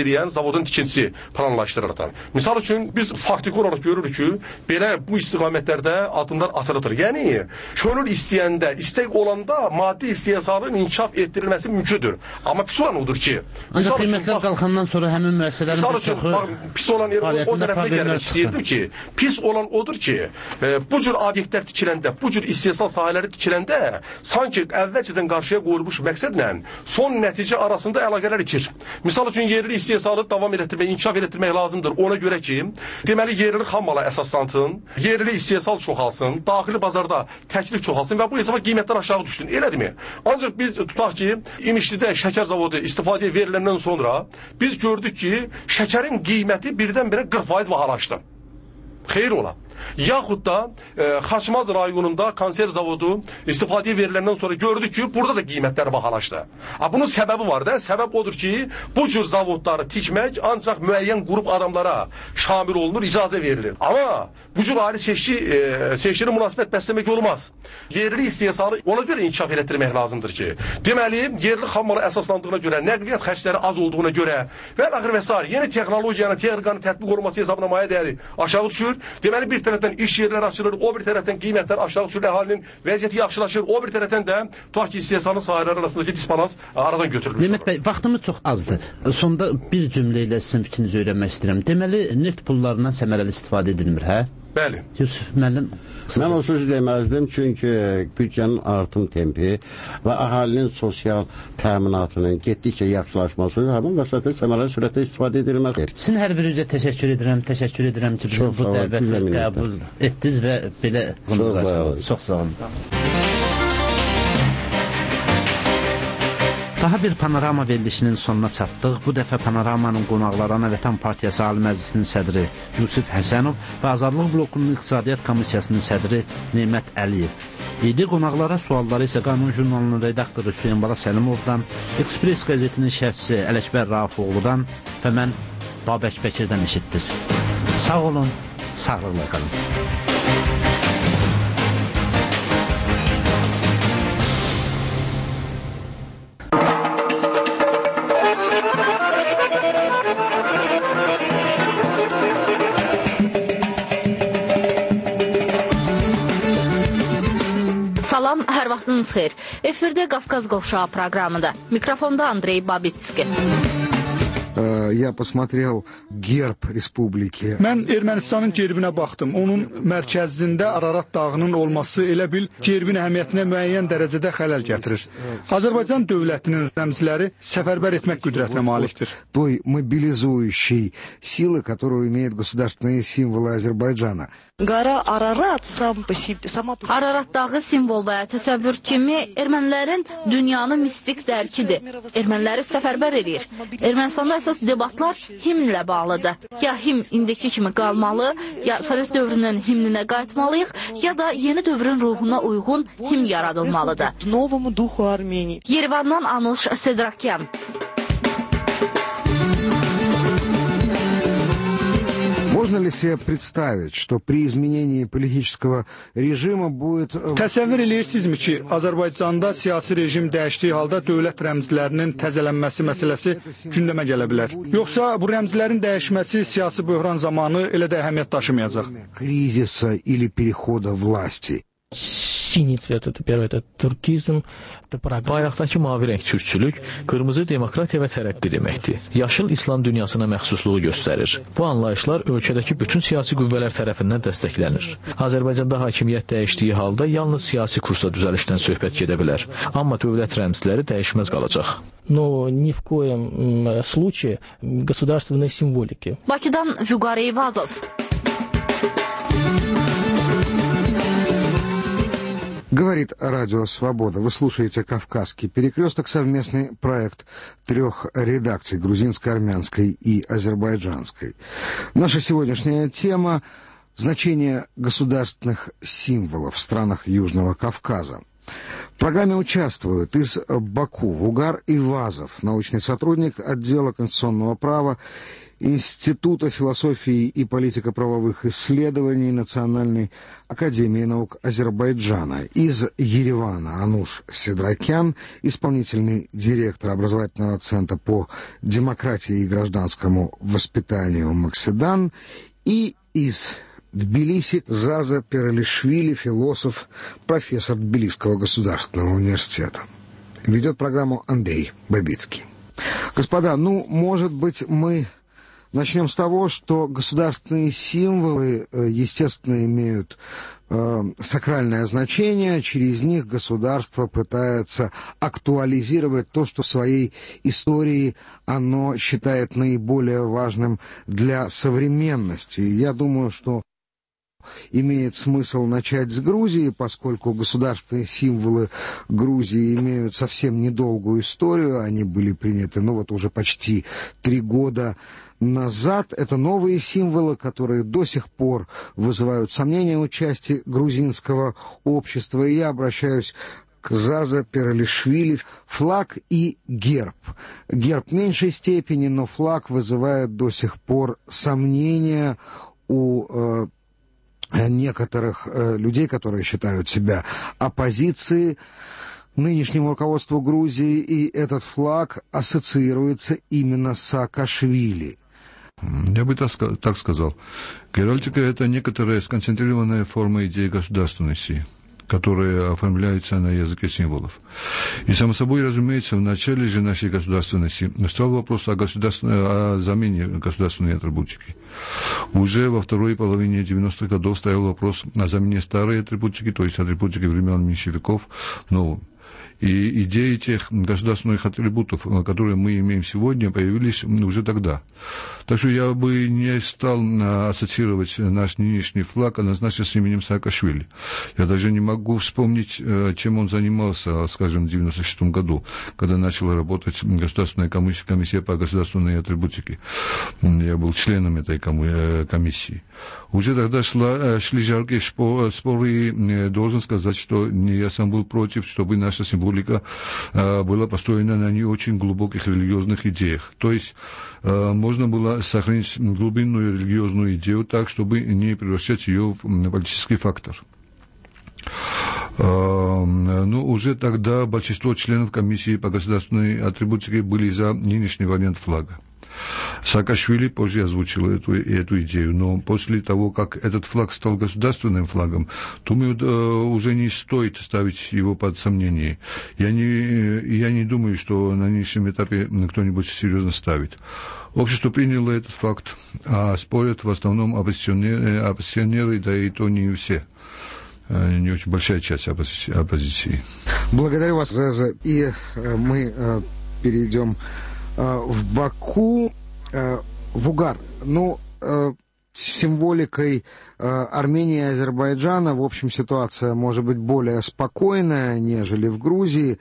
zavodun tikintisi planlaşdırılır. Misal üçün biz faktiki olaraq görürük ki, belə bu istiqamətlərdə addımlar atılır. Yəni könül istəyəndə, istək olanda maddi istehsalın inkişaf etdirilməsi mümkündür. Amma pis olan odur ki, ancaq qiymətlər qalxandan sonra həmin müəssisələrin bir çoxu pis olan yer o tərəfə gəlmək istəyirdim ki, pis olan odur ki, e, bu cür obyektlər tikiləndə, bu cür istehsal sahələri tikiləndə sanki əvvəlcədən qarşıya qoyulmuş məqsədlə son nəticə arasında əlaqələr içir. Misal üçün yerli istehsalı davam etdirmək, inkişaf etdirmək lazımdır. Ona görə ki, deməli yerli xam mala əsaslansın, yerli istehsal çoxalsın, daxili bazarda təklif çoxalsın və bu hesaba qiymətlər aşağı düşsün. Elədirmi? Ancaq biz tutaq ki, İmişlidə şəkər zavodu istifadəyə veriləndən sonra biz gördük ki, şəkərin qiyməti birdən-birə qırx faiz bahalaşdı. Xeyr ola. Yaxud da e, Xaçmaz rayonunda konserv zavodu istifadəyə veriləndən sonra gördük ki, burada da qiymətlər bahalaşdı. A, bunun səbəbi var da, səbəb odur ki, bu cür zavodları tikmək ancaq müəyyən qrup adamlara şamil olunur, icazə verilir. Amma bu cür ayrı seçki, e, seçkili münasibət bəsləmək olmaz. Yerli istehsalı ona görə inkişaf etdirmək lazımdır ki, deməli, yerli xammala əsaslandığına görə, nəqliyyat xərcləri az olduğuna görə və axır və s. yeni texnologiyanın, texnikanın tətbiq olunması hesabına maya dəyəri aşağı düşür. Deməli, bir tərəfdən iş yerləri açılır, o bir tərəfdən qiymətlər aşağı düşür, əhalinin vəziyyəti yaxşılaşır, o bir tərəfdən də tutaq ki, istehsalın sahələri arasındakı disbalans aradan götürülür. Mehmet bəy, vaxtımız çox azdır. Sonda bir cümlə ilə sizin fikrinizi öyrənmək istəyirəm. Deməli, neft pullarından səmərəli istifadə edilmir, hə? Bəli. Yusuf müəllim. Mən o sözü deməzdim, çünki büdcənin artım tempi və əhalinin sosial təminatının getdikcə yaxşılaşması həmin vəsatə səmərəli sürətdə istifadə edilməlidir. Sizin hər birinizə təşəkkür edirəm, təşəkkür edirəm ki, bizim bu dəvəti qəbul etdiniz və belə çox sağ olun. Daha bir panorama verilişinin sonuna çatdıq. Bu dəfə panoramanın qonaqlarına Vətən Partiyası Ali Məclisinin sədri Yusuf Həsənov və Azadlıq Blokunun İqtisadiyyat Komissiyasının sədri Nemət Əliyev idi. Qonaqlara sualları isə Qanun jurnalının redaktoru Hüseyin Bala Səlimovdan, Ekspres qəzetinin şərhçisi Ələkbər Rafifoğludan və mən Babək Bəkirdən eşitdiniz. Sağ olun, sağlıqla qalın. Salam, hər vaxtınız xeyir. Efirdə Qafqaz Qovşağı proqramıdır. Mikrofonda Andrey Babitski. Я посмотрел герб республики. Mən Ermənistanın gerbinə baxdım. Onun mərkəzində Ararat dağının olması elə bil gerbin əhəmiyyətinə müəyyən dərəcədə xələl gətirir. Azərbaycan dövlətinin rəmzləri səfərbər etmək qüdrətinə malikdir. Той мобилизующей силы, которую имеют государственные символы Азербайджана. Qara Ararat sam по себе сама по себе. Ararat dağı simvol və təsəvvür kimi ermənilərin dünyanın mistik dərkidir. Erməniləri səfərbər edir. Ermənistanda əsas debatlar himnlə bağlıdır. Ya himn indiki kimi qalmalı, ya Sovet dövrünün himninə qayıtmalıyıq, ya da yeni dövrün ruhuna uyğun himn yaradılmalıdır. Новому духу Армении. Yerevandan Anush Sedrakyan. Можно ли себе представить, что при изменении политического режима будет... Təsəvvür eləyirsinizmi ki, Azərbaycanda siyasi rejim dəyişdiyi halda dövlət rəmzlərinin təzələnməsi məsələsi gündəmə gələ bilər? Yoxsa bu rəmzlərin dəyişməsi siyasi böhran zamanı elə də əhəmiyyət daşımayacaq? Кризиса или перехода власти. Синий цвет, это первое, это туркизм. Bayraqdakı mavi rəng türkçülük, qırmızı demokratiya və tərəqqi deməkdir. Yaşıl İslam dünyasına məxsusluğu göstərir. Bu anlayışlar ölkədəki bütün siyasi qüvvələr tərəfindən dəstəklənir. Azərbaycanda hakimiyyət dəyişdiyi halda yalnız siyasi kursa düzəlişdən söhbət gedə bilər. Amma dövlət rəmzləri dəyişməz qalacaq. Но ни в коем случае государственной символики. Bakıdan Vüqar Eyvazov. Говорит Радио Свобода. Вы слушаете «Кавказский перекресток», совместный проект трех редакций, грузинской, армянской и азербайджанской. Наша сегодняшняя тема – значение государственных символов в странах Южного Кавказа. В программе участвуют из Баку Вугар Eyvazov, научный сотрудник отдела конституционного права Института философии и политико-правовых исследований Национальной академии наук Азербайджана. Из Еревана Ануш Седракян, исполнительный директор образовательного центра по демократии и гражданскому воспитанию Макседан. И из Тбилиси Заза Перелишвили, философ, профессор Тбилисского государственного университета. Ведет программу Андрей Бабицкий. Господа, ну, может быть, мы начнем с того, что государственные символы, естественно, имеют э, сакральное значение. Через них государство пытается актуализировать то, что в своей истории оно считает наиболее важным для современности. Я думаю, что имеет смысл начать с Грузии, поскольку государственные символы Грузии имеют совсем недолгую историю. Они были приняты, ну вот уже почти три года назад. Это новые символы, которые до сих пор вызывают сомнения у части грузинского общества. И я обращаюсь к Заза Перелишвили. Флаг и герб. Герб в меньшей степени, но флаг вызывает до сих пор сомнения у э, некоторых э, людей, которые считают себя оппозицией нынешнему руководству Грузии, и этот флаг ассоциируется именно с Саакашвили. Я бы так, так сказал. Геральдика — это некоторая сконцентрированная форма идеи государственности, которые оформляются на языке символов. И, само собой, разумеется, в начале же нашей государственности стал вопрос о, о замене государственной атрибутики. Уже во второй половине девяностых годов стоял вопрос о замене старой атрибутики, то есть атрибутики времен меньшевиков, новым. И идеи тех государственных атрибутов, которые мы имеем сегодня, появились уже тогда. Так что я бы не стал ассоциировать наш нынешний флаг однозначно с именем Саакашвили. Я даже не могу вспомнить, чем он занимался, скажем, в девяносто шестом году, когда начала работать Государственная комиссия по государственной атрибутике. Я был членом этой комиссии. Уже тогда шла, шли жаркие споры, и должен сказать, что я сам был против, чтобы наша символика была построена на не очень глубоких религиозных идеях. То есть можно было сохранить глубинную религиозную идею так, чтобы не превращать ее в политический фактор. Но уже тогда большинство членов комиссии по государственной атрибутике были за нынешний вариант флага. Саакашвили позже озвучил эту, эту идею, но после того, как этот флаг стал государственным флагом, думаю, уже не стоит ставить его под сомнение. Я не, я не думаю, что на нынешнем этапе кто-нибудь серьезно ставит. Общество приняло этот факт, а спорят в основном оппозиционеры, оппозиционеры, да и то не все. Не очень большая часть оппозиции. Благодарю вас, Заза. И мы перейдем в Баку, в Угар. Ну, с символикой Армении и Азербайджана, в общем, ситуация может быть более спокойная, нежели в Грузии.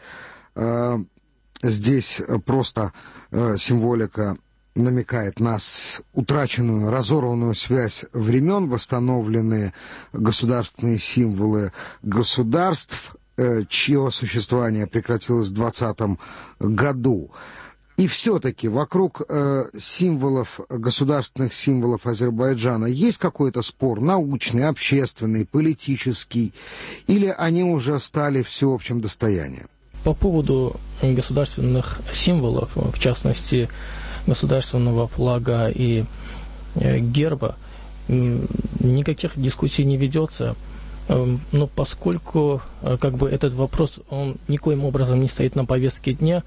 Здесь просто символика намекает на утраченную, разорванную связь времен, восстановленные государственные символы государств, чье существование прекратилось в двадцатом году. И все-таки вокруг э, символов, государственных символов Азербайджана есть какой-то спор, научный, общественный, политический, или они уже стали всеобщим достоянием? По поводу государственных символов, в частности, государственного флага и э, герба, э, никаких дискуссий не ведется. Э, но поскольку э, как бы этот вопрос, он никоим образом не стоит на повестке дня,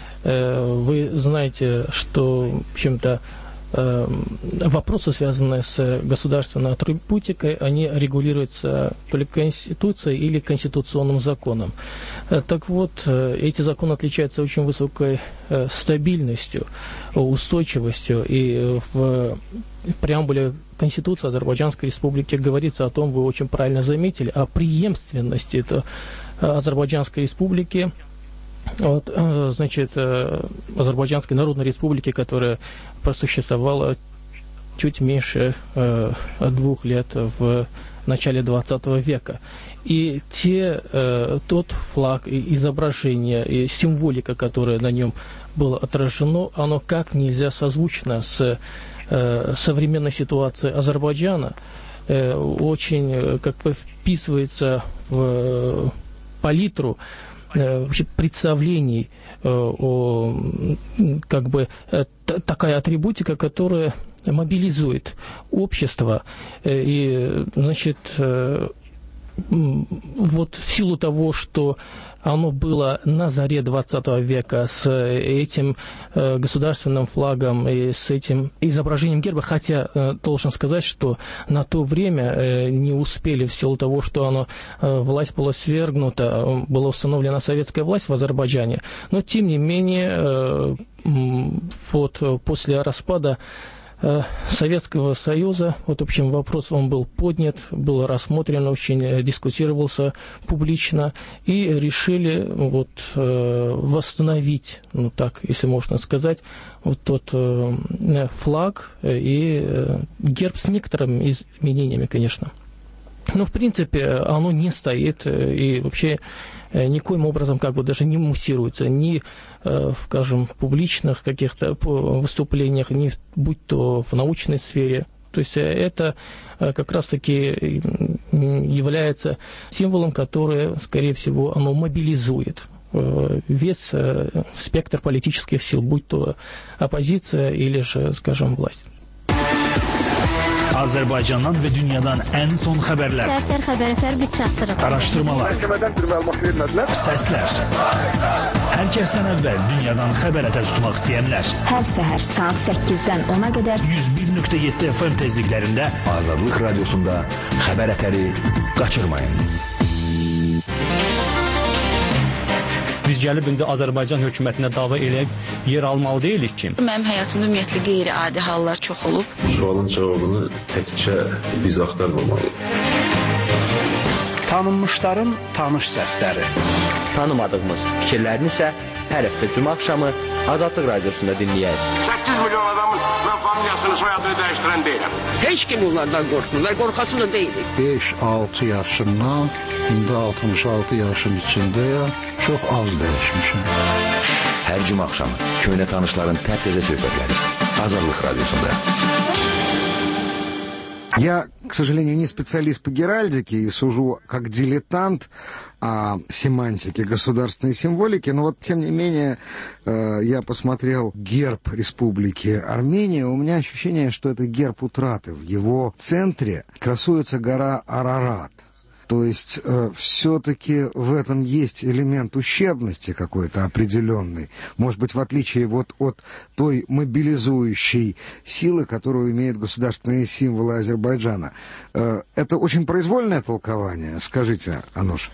вы знаете, что, в общем-то, вопросы, связанные с государственной атрибутикой, они регулируются то ли Конституцией или конституционным законом. Так вот, эти законы отличаются очень высокой стабильностью, устойчивостью, и в преамбуле Конституции Азербайджанской Республики говорится о том, вы очень правильно заметили, о преемственности это Азербайджанской Республики. Вот, значит, Азербайджанской Народной Республики, которая просуществовала чуть меньше э, двух лет в начале двадцатого века. И те, э, тот флаг, и изображение, и символика, которая на нем было отражено, оно как нельзя созвучно с э, современной ситуацией Азербайджана, э, очень э, как бы вписывается в э, палитру э, вообще представлений э, о как бы э, т- такая атрибутика, которая мобилизует общество э, и, значит, э, вот в силу того, что оно было на заре двадцатого века с этим э, государственным флагом и с этим изображением герба, хотя э, должен сказать, что на то время э, не успели в силу того, что оно, э, власть была свергнута, была установлена советская власть в Азербайджане, но тем не менее э, вот после распада Советского Союза, вот, в общем, вопрос он был поднят, был рассмотрен, очень дискутировался публично, и решили вот, восстановить, ну так, если можно сказать, вот тот флаг и герб с некоторыми изменениями, конечно. Но, в принципе, оно не стоит и вообще никоим образом как бы даже не муссируется ни, скажем, в публичных каких-то выступлениях, ни будь то в научной сфере. То есть это как раз-таки является символом, который, скорее всего, оно мобилизует весь спектр политических сил, будь то оппозиция или же, скажем, власть. Azərbaycandan və dünyadan ən son xəbərlər. Səsər xəbər biz çatdırırıq. Araşdırmalar. Səslər. Hər kəsdən əvvəl dünyadan xəbər ətər tutmaq istəyənlər. Hər səhər saat səkkizdən ona qədər yüz bir nöqtə yeddi F M tezliklərində Azadlıq Radiosunda xəbər ətəri qaçırmayın. Biz gəlib indi Azərbaycan hökumətinə dava eləyib yer almalı deyilik ki. Mənim həyatımda ümumiyyətlə qeyri-adi hallar çox olub. Sualın cavabını təkcə biz axtarmamalıyıq. Tanınmışların tanış səsləri. Tanımadığımız fikirlərini isə hər həftə cümə axşamı Azadlıq Radiosunda dinləyək. səkkiz milyon adamın mən familiyasını, soyadını dəyişdirən deyiləm. Heç kim onlardan qorxmurlar, qorxası da deyilik. beş altı yaşımdan indi altmış altı yaşın içindəyəm, çox az dəyişmişəm. Hər cümə axşamı köhnə tanışların təptəzə söhbətləri Azadlıq Radiosunda. Я, к сожалению, не специалист по геральдике и сужу как дилетант о семантике государственной символики, но вот, тем не менее, э, я посмотрел герб Республики Армения, у меня ощущение, что это герб утраты. В его центре красуется гора Арарат. То есть э, все-таки в этом есть элемент ущербности какой-то определенный. Может быть, в отличие вот от той мобилизующей силы, которую имеют государственные символы Азербайджана. Э, это очень произвольное толкование. Скажите, Ануш.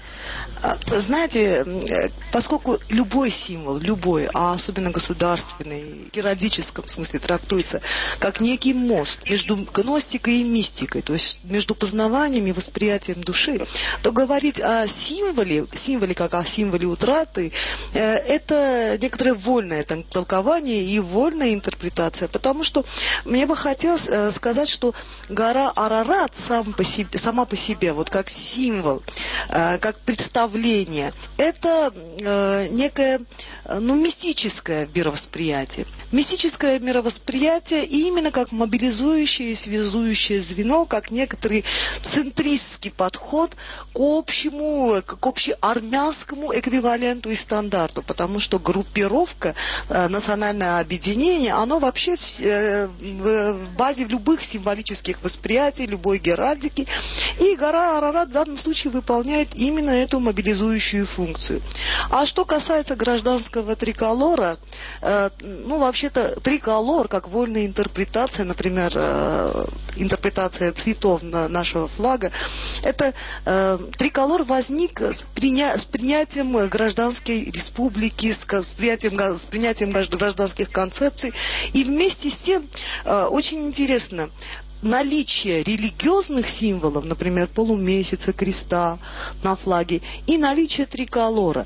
Знаете, поскольку любой символ, любой, а особенно государственный, в геральдическом смысле трактуется как некий мост между гностикой и мистикой, то есть между познаванием и восприятием души, то говорить о символе, символе как о символе утраты, э, это некоторое вольное толкование и вольная интерпретация, потому что мне бы хотелось э, сказать, что гора Арарат сам по себе, сама по себе, вот как символ, э, как представление, это э, некое, ну, мистическое мировосприятие. Мистическое мировосприятие именно как мобилизующее и связующее звено, как некоторый центристский подход к общему, к общеармянскому эквиваленту и стандарту, потому что группировка, э, национальное объединение, оно вообще в, э, в, в базе любых символических восприятий, любой геральдики, и гора Арарат в данном случае выполняет именно эту мобилизующую функцию. А что касается гражданского триколора, э, ну, вообще Вообще-то триколор, как вольная интерпретация, например, э, интерпретация цветов на нашего флага, это э, триколор возник с, приня- с принятием гражданской республики, с, с, принятием, с принятием гражданских концепций. И вместе с тем, э, очень интересно, наличие религиозных символов, например, полумесяца, креста на флаге, и наличие триколора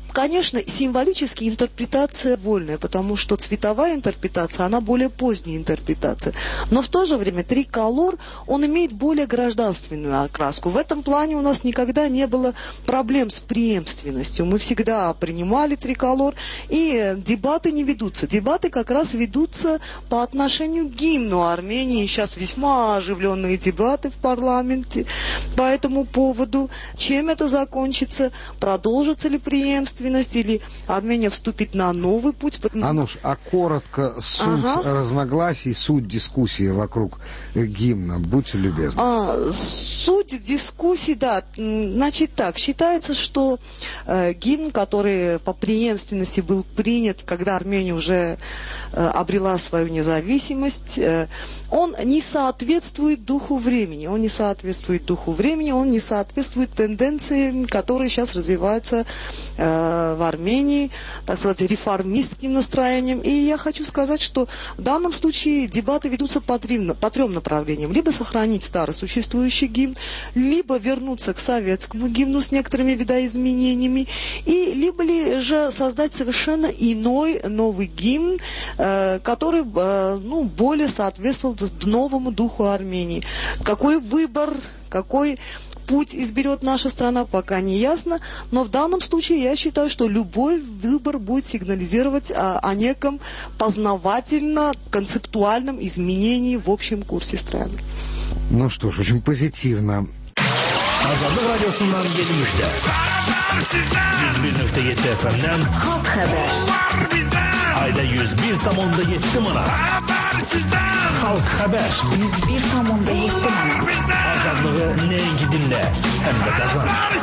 конечно, символически интерпретация вольная, потому что цветовая интерпретация, она более поздняя интерпретация. Но в то же время триколор, он имеет более гражданственную окраску. В этом плане у нас никогда не было проблем с преемственностью. Мы всегда принимали триколор, и дебаты не ведутся. Дебаты как раз ведутся по отношению к гимну Армении. Сейчас весьма оживленные дебаты в парламенте по этому поводу. Чем это закончится? Продолжится ли преемственность, или Армения вступит на новый путь? Ануш, а коротко суть ага. разногласий, суть дискуссии вокруг гимна, будьте любезны. А, суть дискуссии, да, значит так, считается, что э, гимн, который по преемственности был принят, когда Армения уже э, обрела свою независимость, э, он не соответствует духу времени, он не соответствует духу времени, он не соответствует тенденциям, которые сейчас развиваются э, в Армении, так сказать, реформистским настроением. И я хочу сказать, что в данном случае дебаты ведутся по трем, по трем направлениям. Либо сохранить старый существующий гимн, либо вернуться к советскому гимну с некоторыми видоизменениями, и либо ли же создать совершенно иной новый гимн, э, который э, ну, более соответствовал новому духу Армении. Какой выбор, какой путь изберет наша страна, пока не ясно, но в данном случае я считаю, что любой выбор будет сигнализировать о, о неком познавательно-концептуальном изменении в общем курсе страны. Ну что ж, очень позитивно. Azadlıq radiosundan yetmişdə yüz bir nöqtə yeddi F M-dən Xalq Xəbər ayda yüz bir tam onda yeddi manat Xalq Xəbər yüz bir tam onda yeddi manat Azadlığı nəinki dinlə, həm də qazan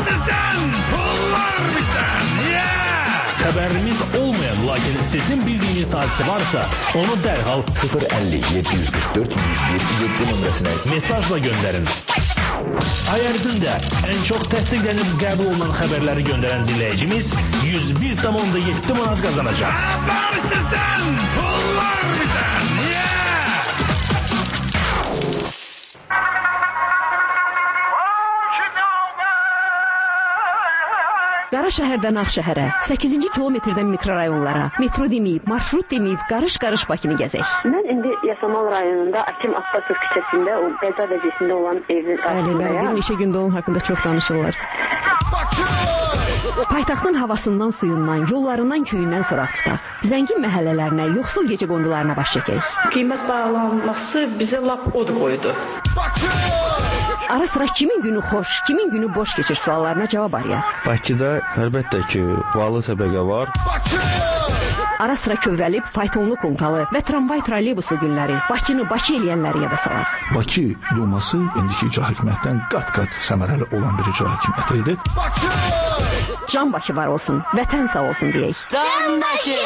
Xəbərimiz olmayan, lakin sizin bildiyiniz hadisi varsa, onu dərhal sıfır əlli yeddi yüz qırx dörd yüz bir yeddi nömrəsinə mesajla göndərin. Ay ərzində ən çox təsdiqlənib qəbul olunan xəbərləri göndərən dinləyicimiz yüz bir tam onda yeddi manat qazanacaq. Xəbər sizdən, pullar bizdən. Qara şəhərdən Ağşəhərə, səkkizinci kilometrdən mikrorayonlara, metro deməyib, marşrut deməyib, qarış-qarış Bakını gəzək. Mən indi Yasamal rayonunda Akim Abbasov küçəsində, o qəza vəziyyətində olan evin qarşısındayam. Bəli, bir neçə gündə onun haqqında çox danışırlar. Paytaxtın havasından, suyundan, yollarından, köyündən soraq tutaq. Zəngin məhəllələrinə, yoxsul gecə qondularına baş çəkək. Qiymət bağlanması bizə lap od qoydu. Ara sıra kimin günü xoş, kimin günü boş keçir suallarına cavab arayaq. Bakıda əlbəttə ki, varlı təbəqə var. Ara sıra kövrəlib, faytonlu konkalı və tramvay troleybusu günləri Bakını Bakı eləyənləri yada salaq. Bakı Duması indiki icra hakimiyyətdən qat-qat səmərəli olan bir icra hakimiyyəti idi. Can Bakı var olsun, vətən sağ olsun deyək. Can Bakı!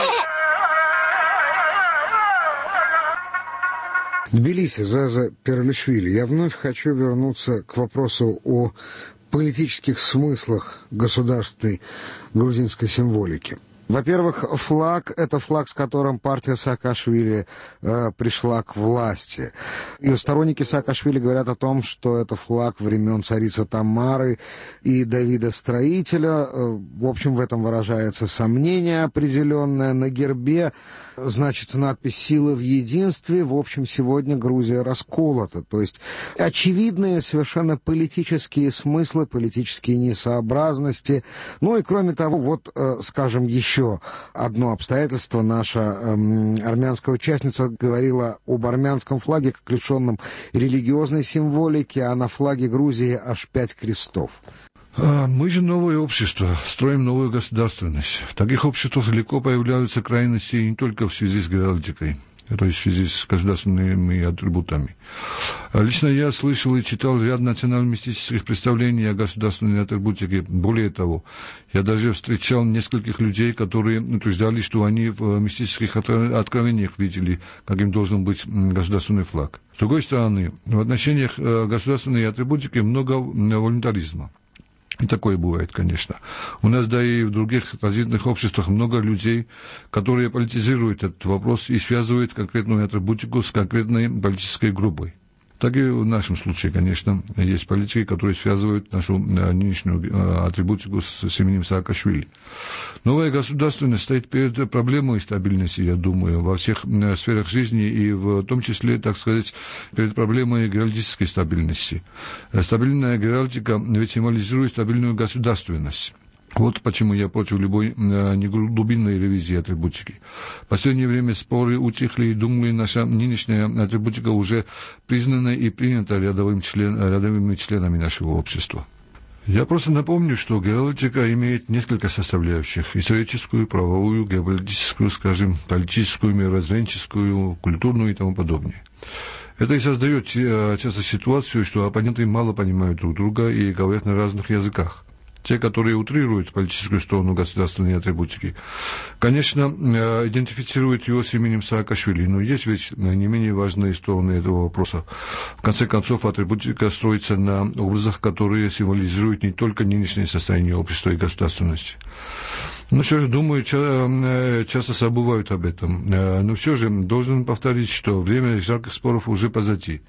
Тбилиси, Заза Перлишвили, я вновь хочу вернуться к вопросу о политических смыслах государственной грузинской символики. Во-первых, флаг – это флаг, с которым партия Саакашвили э, пришла к власти. И сторонники Саакашвили говорят о том, что это флаг времен царицы Тамары и Давида Строителя. Э, в общем, в этом выражается сомнение определенное. На гербе значится надпись «Сила в единстве». В общем, сегодня Грузия расколота. То есть очевидные совершенно политические смыслы, политические несообразности. Ну и кроме того, вот, э, скажем, еще одно обстоятельство. Наша эм, армянская участница говорила об армянском флаге как лишенном религиозной символики, а на флаге Грузии аж пять крестов. Мы же новое общество, строим новую государственность. В таких обществах легко появляются крайности не только в связи с геральдикой, то есть в связи с государственными атрибутами. Лично я слышал и читал ряд национально-мистических представлений о государственной атрибутике. Более того, я даже встречал нескольких людей, которые утверждали, что они в мистических откровениях видели, каким должен быть государственный флаг. С другой стороны, в отношениях государственной атрибутики много волюнтаризма. И такое бывает, конечно. У нас, да и в других развитых обществах много людей, которые политизируют этот вопрос и связывают конкретную атрибутику с конкретной политической группой. так и в нашем случае, конечно, есть политики, которые связывают нашу нынешнюю атрибутику с, с именем Саакашвили. Новое государство стоит перед проблемой стабильности, я думаю, во всех сферах жизни, и в том числе, так сказать, перед проблемой геральдической стабильности. Стабильная геральдика ведь символизирует стабильную государственность. Вот почему я против любой неглубинной ревизии атрибутики. В последнее время споры утихли, и, думаю, наша нынешняя атрибутика уже признана и принята рядовым член, рядовыми членами нашего общества. Я просто напомню, что геральдика имеет несколько составляющих: историческую, правовую, геополитическую, скажем, политическую, мировоззренческую, культурную и тому подобное. Это и создает часто ситуацию, что оппоненты мало понимают друг друга и говорят на разных языках. Те, которые утрируют политическую сторону государственной атрибутики, конечно, идентифицируют его с именем Саакашвили, но есть ведь не менее важные стороны этого вопроса. В конце концов, атрибутика строится на образах, которые символизируют не только нынешнее состояние общества и государственности. Но все же, думаю, часто забывают об этом. Но все же должен повторить, что время жарких споров уже позади.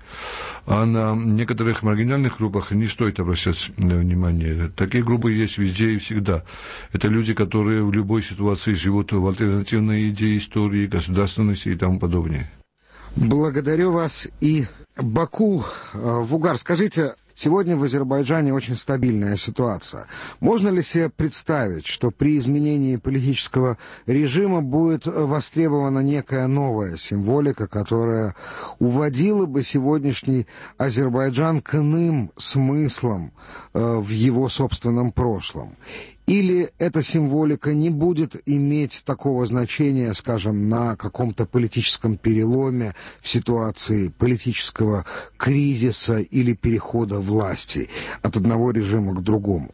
А на некоторых маргинальных группах не стоит обращать внимание. Такие группы есть везде и всегда. Это люди, которые в любой ситуации живут в альтернативной идее истории, государственности и тому подобное. Благодарю вас. И Баку, Вугар, скажите, сегодня в Азербайджане очень стабильная ситуация. Можно ли себе представить, что при изменении политического режима будет востребована некая новая символика, которая уводила бы сегодняшний Азербайджан к иным смыслам э, в его собственном прошлом? Или эта символика не будет иметь такого значения, скажем, на каком-то политическом переломе в ситуации политического кризиса или перехода власти от одного режима к другому?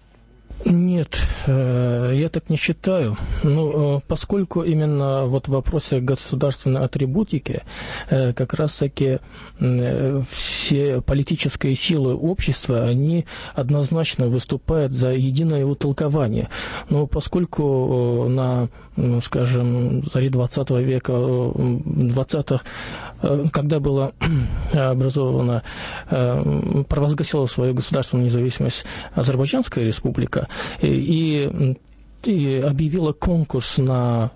Нет, я так не считаю. Ну, поскольку именно вот в вопросе государственной атрибутики как раз-таки все политические силы общества, они однозначно выступают за единое его толкование. Но поскольку на, скажем, заре двадцатого века, двадцатых, когда была образована, провозгласила свою государственную независимость Азербайджанская республика, и, и объявила конкурс на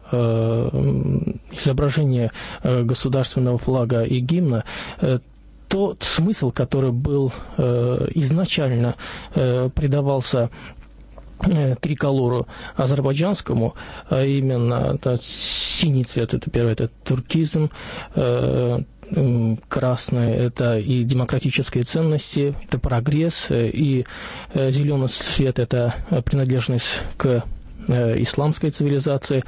э, изображение э, государственного флага и гимна, э, тот смысл, который был э, изначально э, придавался триколору азербайджанскому, а именно да, синий цвет, это первое, это туркизм, э, красный — это и демократические ценности, это прогресс, и зеленый цвет — это принадлежность к исламской цивилизации.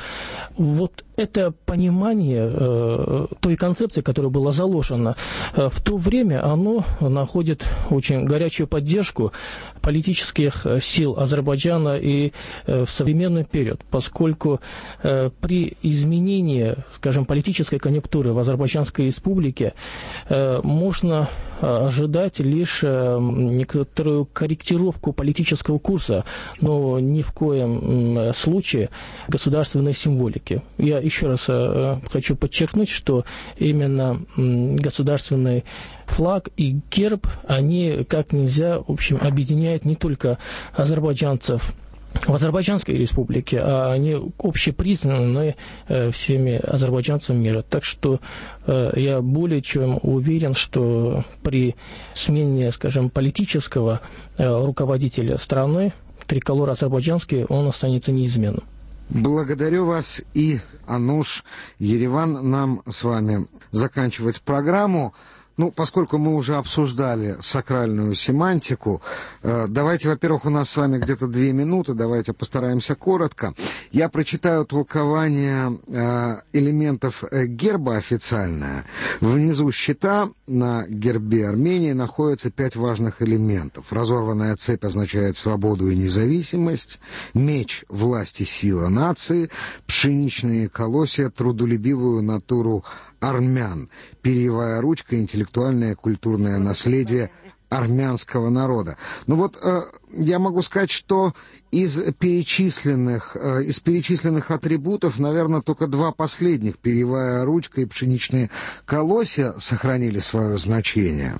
Вот это понимание э, той концепции, которая была заложена э, в то время, оно находит очень горячую поддержку политических сил Азербайджана и э, в современный период, поскольку э, при изменении, скажем, политической конъюнктуры в Азербайджанской республике э, можно ожидать лишь э, некоторую корректировку политического курса, но ни в коем случае государственной символики. Я еще раз э, хочу подчеркнуть, что именно м, государственный флаг и герб, они как нельзя, в общем, объединяют не только азербайджанцев в Азербайджанской республике, а они общепризнаны э, всеми азербайджанцами мира. Так что э, я более чем уверен, что при смене, скажем, политического э, руководителя страны триколор азербайджанский, он останется неизменным. Благодарю вас. И, Ануш, Ереван, нам с вами заканчивать программу. Ну, поскольку мы уже обсуждали сакральную семантику, э, давайте, во-первых, у нас с вами где-то две минуты, давайте постараемся коротко. Я прочитаю толкование э, элементов э, герба официальное. Внизу щита на гербе Армении находится пять важных элементов. Разорванная цепь означает свободу и независимость, меч — власть и сила нации, пшеничные колосья — трудолюбивую натуру армян, перьевая ручка — интеллектуальное культурное наследие армянского народа. Ну вот э, я могу сказать, что из перечисленных, э, из перечисленных атрибутов, наверное, только два последних, перьевая ручка и пшеничные колосья, сохранили свое значение.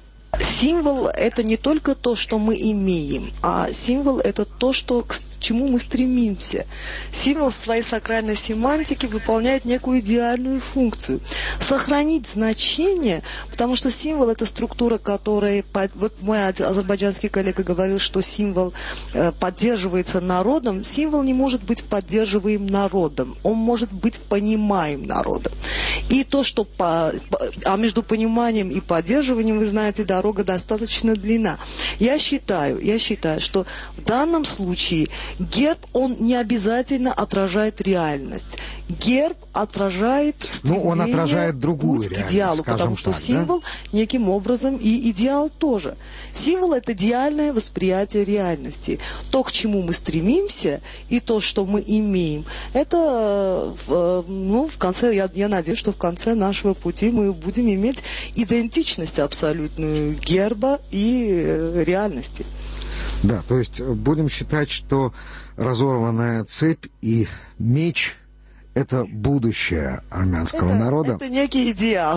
Символ – это не только то, что мы имеем, а символ – это то, что, к чему мы стремимся. Символ в своей сакральной семантике выполняет некую идеальную функцию. Сохранить значение, потому что символ – это структура, которая… Вот мой азербайджанский коллега говорил, что символ поддерживается народом. Символ не может быть поддерживаем народом, он может быть понимаем народом. И то, что… По, а между пониманием и поддерживанием, вы знаете, дорога достаточно длинна. Я считаю, я считаю, что в данном случае герб, он не обязательно отражает реальность. Герб отражает стремление, ну, он отражает другую к идеалу, потому что так, символ да? неким образом и идеал тоже. Символ – это идеальное восприятие реальности. То, к чему мы стремимся, и то, что мы имеем, это, ну, в конце, я, я надеюсь, что в конце нашего пути мы будем иметь идентичность абсолютную герба и э, реальности. Да, то есть будем считать, что разорванная цепь и меч – это будущее армянского это, народа. Это некий идеал.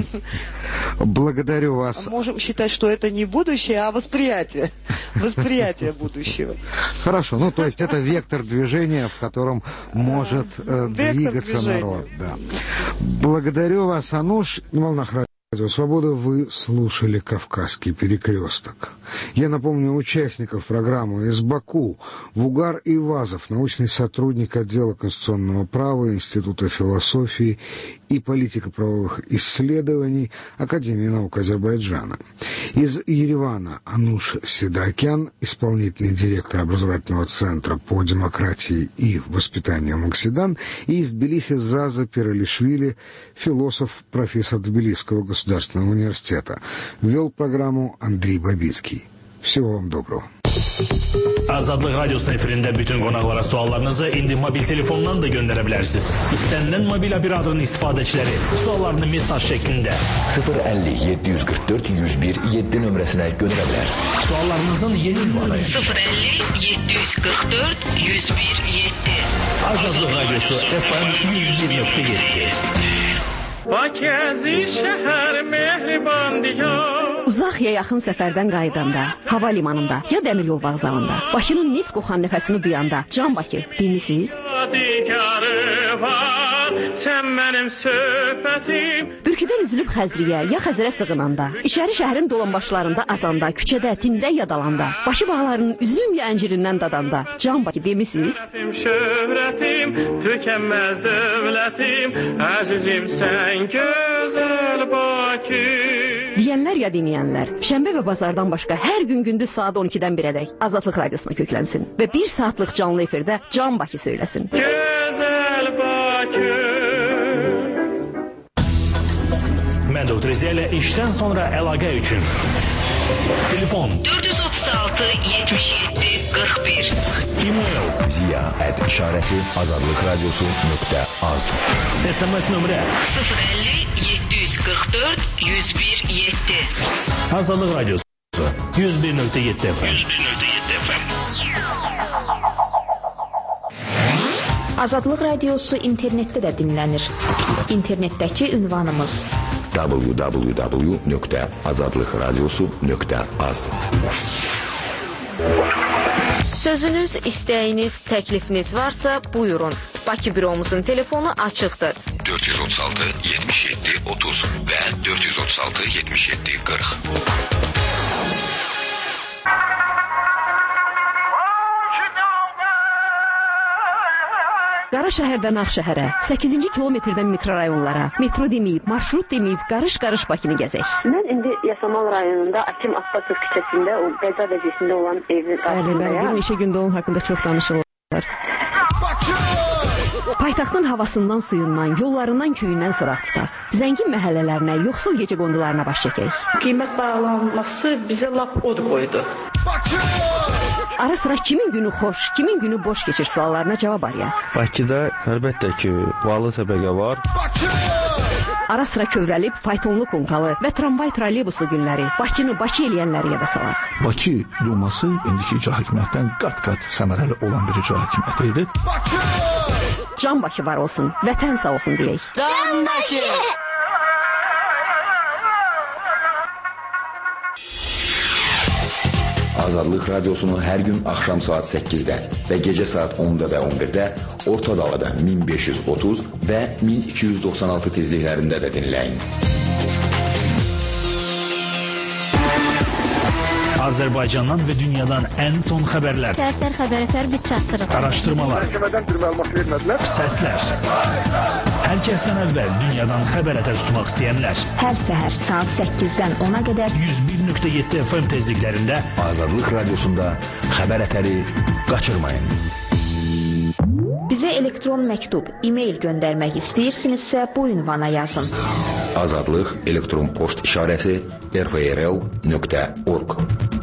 Благодарю вас. Можем считать, что это не будущее, а восприятие. Восприятие будущего. Хорошо, ну то есть это вектор движения, в котором может э, двигаться движения. Народ. Да. Благодарю вас, Ануш. На волнах Радио Свобода вы слушали «Кавказский перекресток». Я напомню участников программы из Баку. Вугар Ивазов, научный сотрудник отдела конституционного права Института философии и политико-правовых исследований Академии наук Азербайджана. Из Еревана Ануш Сидракян, исполнительный директор образовательного центра по демократии и воспитанию Максидан, и из Тбилиси Заза Пиралишвили, философ, профессор Тбилисского государственного университета. Вел программу Андрей Бабицкий. Всего вам доброго. Azadlıq Radyosu'nun efirində bütün qonaqlara suallarınızı indi mobil telefondan da göndərə bilərsiniz. İstənilən mobil operatörün istifadəçiləri suallarını mesaj şəklində sıfır əlli yeddi yüz qırx dörd yüz bir yeddi nömrəsinə göndərə bilər. Suallarınızın yeni ünvanı sıfır əlli yeddi yüz qırx dörd yüz bir yeddi. Azadlıq Radyosu F M yüz bir nöqtə yeddi. Bakızi şəhər mehriban diyar. Uzaq ya yaxın səfərdən qayıdanda, hava limanında ya dəmir yol vağzalında, Bakının neft qoxan nəfəsini duyanda, Can Bakı, dinlisiniz? Sən mənim söhbətim. Bürküdən üzülüb Xəzriyə ya Xəzərə sığınanda, içəri şəhərin dolanbaşlarında azanda, küçədə, tində yadalanda, Bakı bağlarının üzüm ya əncirindən dadanda, Can Bakı demisiniz? Şöhrətim, tükənməz dövlətim, əzizim sən gözəl Bakı. Deyənlər ya deməyənlər, şənbə və bazardan başqa hər gün gündüz saat on ikidən birədək Azadlıq Radiosuna köklənsin və bir saatlıq canlı efirdə Can Bakı söyləsin. Gözəl Bakı. Məndo Trezə ilə işdən sonra əlaqə üçün telefon dörd yüz otuz altı yetmiş yeddi qırx bir. E-mail ziya at işarəti azadlıqradiosu nöqtə az. S M S nömrə sıfır əlli yeddi yüz qırx dörd yüz bir yeddi. Azadlıq Radiosu yüz bir nöqtə yeddi F M. yüz bir nöqtə yeddi F M. Azadlıq Radiosu internetdə də dinlənir. İnternetdəki ünvanımız w w w nöqtə azadlıqradiosu nöqtə az. Sözünüz, istəyiniz, təklifiniz varsa buyurun. Bakı büromuzun telefonu açıqdır. dörd yüz otuz altı yetmiş yeddi otuz və dörd yüz otuz altı yetmiş yeddi qırx. Qara şəhərdən Ağşəhərə, səkkizinci kilometrdən mikrorayonlara, metro deməyib, marşrut deməyib, qarış-qarış Bakını gəzək. Mən indi Yasamal rayonunda Akim Abbasov küçəsində, o Qəza vəziyyətində olan evin qarşısındayım. Bəli, bəli, bir neçə gündə onun haqqında çox danışılır. Paytaxtın havasından, suyundan, yollarından, köyündən soraq tutaq. Zəngin məhəllələrinə, yoxsul gecə qondularına baş çəkək. Qiymət bağlanması bizə lap od qoydu. Ara sıra kimin günü xoş, kimin günü boş keçir suallarına cavab arayaq. Bakıda əlbəttə ki, varlı təbəqə var. Ara sıra kövrəlib, faytonlu konkalı və tramvay trolleybusu günləri Bakını Bakı eləyənləri yada salaq. Bakı Duması indiki icra hakimiyyətdən qat-qat səmərəli olan bir icra hakimiyyəti idi. Can Bakı var olsun, vətən sağ olsun deyək. Can Bakı! Azadlıq radiosunu hər gün axşam saat səkkizdə və gecə saat onda və on birdə orta dalada min beş yüz otuz və min iki yüz doxsan altı tezliklərində də dinləyin. Azərbaycandan və dünyadan ən son xəbərlər, Sərsər xəbərətər biz çatdırıq. araşdırmalar, səslər. Hər kəsdən əvvəl dünyadan xəbərətər tutmaq istəyənlər Hər səhər saat səkkizdən ona qədər yüz bir nöqtə yeddi F M tezliklərində Azadlıq radiosunda xəbərətəri qaçırmayın. bizə elektron məktub, e-mail göndərmək istəyirsinizsə bu ünvana yazın. Azadlıq elektron poçt işarəsi r f r l nöqtə org.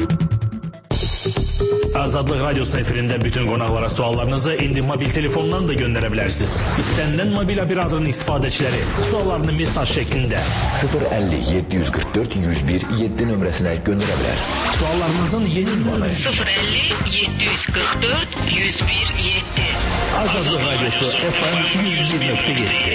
Azadlıq radiosunun efirində bütün qonaqlara suallarınızı indi mobil telefondan da göndərə bilərsiniz. İstənilən mobil operatorun istifadəçiləri suallarını mesaj şəklində sıfır əlli yeddi yüz qırx dörd yüz bir yeddi nömrəsinə göndərə bilər. Suallarınızın yeni ünvanı sıfır əlli yeddi yüz qırx dörd yüz bir yeddi. Azadlıq radiosu F M yüz bir nöqtə yeddi.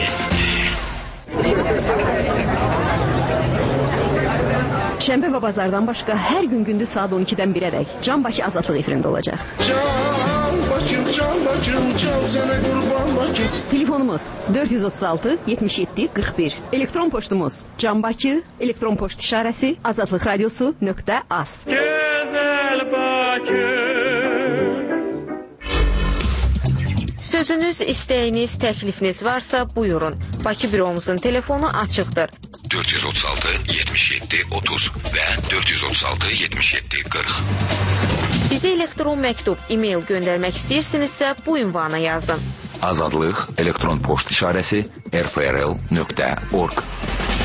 Şənbə və bazardan başqa hər gün gündüz saat on ikidən birədək Can Bakı Azadlıq efirində olacaq. Can Bakım, can Bakım, can sənə qurban Bakım. Telefonumuz dörd yüz otuz altı yetmiş yeddi qırx bir. Elektron poçtumuz Can Bakı, elektron poçt işarəsi azadlıq radiosu nöqtə az. Gözəl Bakı. Sözünüz, istəyiniz, təklifiniz varsa buyurun. Bakı büromuzun telefonu açıqdır. dörd yüz otuz altı yetmiş yeddi otuz və dörd yüz otuz altı yetmiş yeddi qırx. Bizə elektron məktub, e-mail göndərmək istəyirsinizsə bu ünvana yazın. Azadlıq elektron poçt işarəsi r f r l nöqtə org.